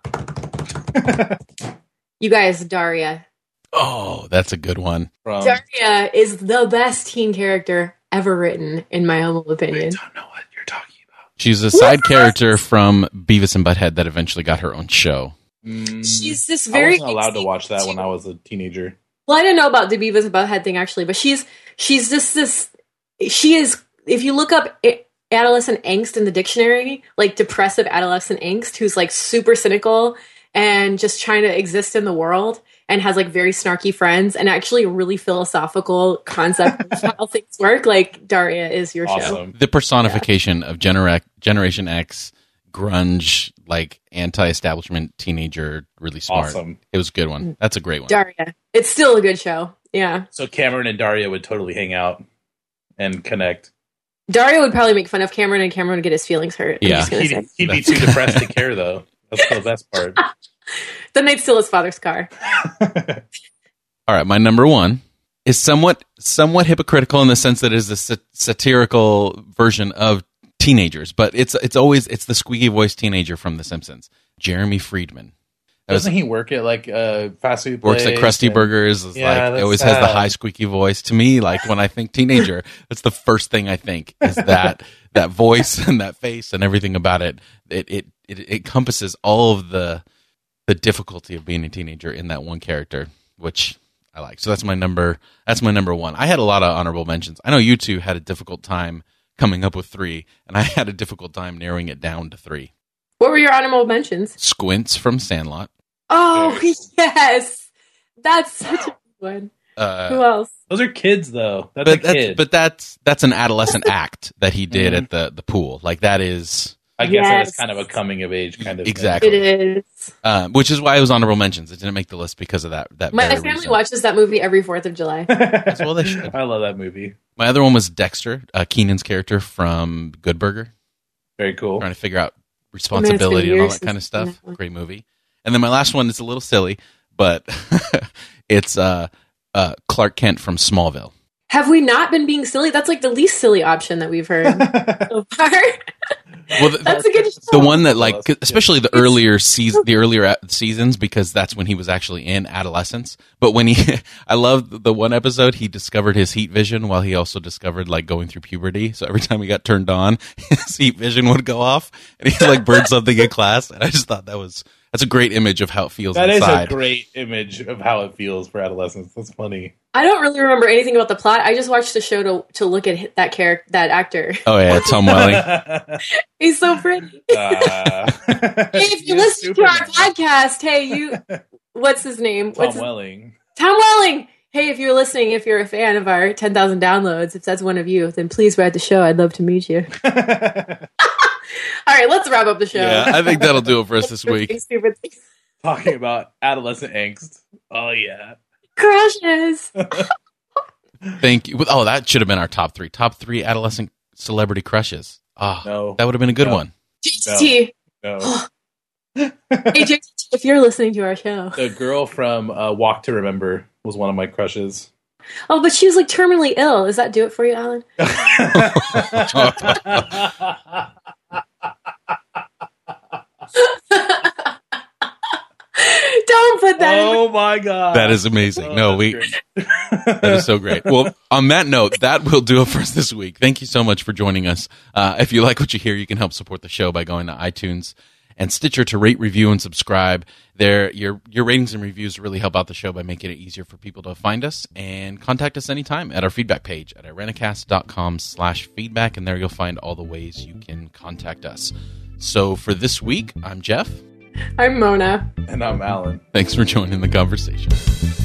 Speaker 1: You guys, Daria.
Speaker 2: Oh, that's a good one.
Speaker 3: From,
Speaker 1: Daria is the best teen character ever written, in my humble opinion.
Speaker 3: I don't know what you're talking about.
Speaker 2: She's a side what? character from Beavis and Butthead that eventually got her own show.
Speaker 3: Mm,
Speaker 1: she's this very.
Speaker 3: I wasn't allowed to watch that when I was a teenager.
Speaker 1: Well, I didn't know about the Beavis and Butthead thing actually, but she's she's just this. She is. If you look up adolescent angst in the dictionary, like depressive adolescent angst, who's like super cynical and just trying to exist in the world, and has like very snarky friends, and actually a really philosophical concept of how things work. Like Daria is your
Speaker 3: awesome.
Speaker 1: show.
Speaker 2: The personification yeah. of Genera- Generation X, grunge, like anti-establishment teenager, really smart.
Speaker 3: Awesome.
Speaker 2: It was a good one. That's a great one.
Speaker 1: Daria. It's still a good show. Yeah.
Speaker 3: So Cameron and Daria would totally hang out and connect.
Speaker 1: Daria would probably make fun of Cameron, and Cameron would get his feelings hurt. I'm
Speaker 2: yeah.
Speaker 1: just gonna
Speaker 3: He'd,
Speaker 1: say.
Speaker 3: he'd be too depressed to care, though. That's the best part.
Speaker 1: Then they'd steal his father's car.
Speaker 2: All right, my number one is somewhat somewhat hypocritical in the sense that it is a sat- satirical version of teenagers, but it's it's always it's the squeaky voice teenager from The Simpsons, Jeremy Friedman. That
Speaker 3: Doesn't
Speaker 2: was,
Speaker 3: he work at like a fast food place?
Speaker 2: Works at Krusty
Speaker 3: and,
Speaker 2: Burgers. Is
Speaker 3: yeah,
Speaker 2: like always
Speaker 3: sad.
Speaker 2: has the high squeaky voice. To me, like when I think teenager, that's the first thing I think is that that voice and that face and everything about it. It it it, it encompasses all of the the difficulty of being a teenager in that one character, which I like. So that's my number. That's my number one. I had a lot of honorable mentions. I know you two had a difficult time coming up with three, and I had a difficult time narrowing it down to three.
Speaker 1: What were your honorable mentions?
Speaker 2: Squints from Sandlot.
Speaker 1: Oh, yes. That's such a good one.
Speaker 2: Uh,
Speaker 1: Who else?
Speaker 3: Those are kids, though. That's
Speaker 2: but
Speaker 3: a
Speaker 2: that's,
Speaker 3: kid.
Speaker 2: but that's that's an adolescent act that he did mm-hmm. at the, the pool. Like that is,
Speaker 3: I guess
Speaker 1: yes.
Speaker 3: that is kind of a coming of age kind of
Speaker 2: exactly.
Speaker 3: thing.
Speaker 1: It is,
Speaker 2: uh, which is why it was honorable mentions. It didn't make the list because of that. That
Speaker 1: my
Speaker 2: very
Speaker 1: family
Speaker 2: reason.
Speaker 1: watches that movie every Fourth of July.
Speaker 2: That's well they should.
Speaker 3: I love that movie.
Speaker 2: My other one was Dexter, uh, Keenan's character from Good Burger.
Speaker 3: Very cool.
Speaker 2: Trying to figure out responsibility and all that kind of stuff. Great movie. And then my last one is a little silly, but it's uh, uh, Clark Kent from Smallville.
Speaker 1: Have we not been being silly? That's like the least silly option that we've heard so far.
Speaker 2: Well, the,
Speaker 1: that's a good show.
Speaker 2: The one that, like, especially the earlier season, the earlier seasons, because that's when he was actually in adolescence. But when he, I love the one episode he discovered his heat vision while he also discovered like going through puberty. So every time he got turned on, his heat vision would go off, and he like burned something in class. And I just thought that was that's a great image of how it feels.
Speaker 3: That
Speaker 2: inside.
Speaker 3: is a great image of how it feels for adolescence. That's funny.
Speaker 1: I don't really remember anything about the plot. I just watched the show to to look at that character, that actor.
Speaker 2: Oh yeah, Tom Welling.
Speaker 1: He's so pretty.
Speaker 3: Uh,
Speaker 1: hey, if you listen to our podcast, hey, you, what's his name?
Speaker 3: Tom
Speaker 1: What's his,
Speaker 3: Welling.
Speaker 1: Tom Welling. Hey, if you're listening, if you're a fan of our ten thousand downloads, if that's one of you, then please write the show. I'd love to meet you. All right, let's wrap up the show.
Speaker 2: Yeah, I think that'll do it for us this week.
Speaker 1: Stupid things.
Speaker 3: Talking about adolescent angst. Oh yeah.
Speaker 1: Crushes.
Speaker 2: Thank you. Oh, that should have been our top three. Top three adolescent celebrity crushes. Oh,
Speaker 3: no.
Speaker 2: That would have been a good
Speaker 3: no.
Speaker 2: one.
Speaker 1: J T T.
Speaker 3: No. no.
Speaker 1: Hey, J T T, if you're listening to our show.
Speaker 3: The girl from uh, Walk to Remember was one of my crushes.
Speaker 1: Oh, but she was like terminally ill. Does that do it for you, Alan? Don't put that
Speaker 3: Oh
Speaker 1: in.
Speaker 3: my god.
Speaker 2: That is amazing.
Speaker 3: Oh,
Speaker 2: no, we that is so great. Well, on that note, that will do it for us this week. Thank you so much for joining us. Uh, if you like what you hear, you can help support the show by going to iTunes and Stitcher to rate, review, and subscribe. There, your your ratings and reviews really help out the show by making it easier for people to find us. And contact us anytime at our feedback page at irenicast.com slash feedback, and there you'll find all the ways you can contact us. So for this week, I'm Jeff.
Speaker 1: I'm Mona.
Speaker 3: And I'm Alan.
Speaker 2: Thanks for joining the conversation.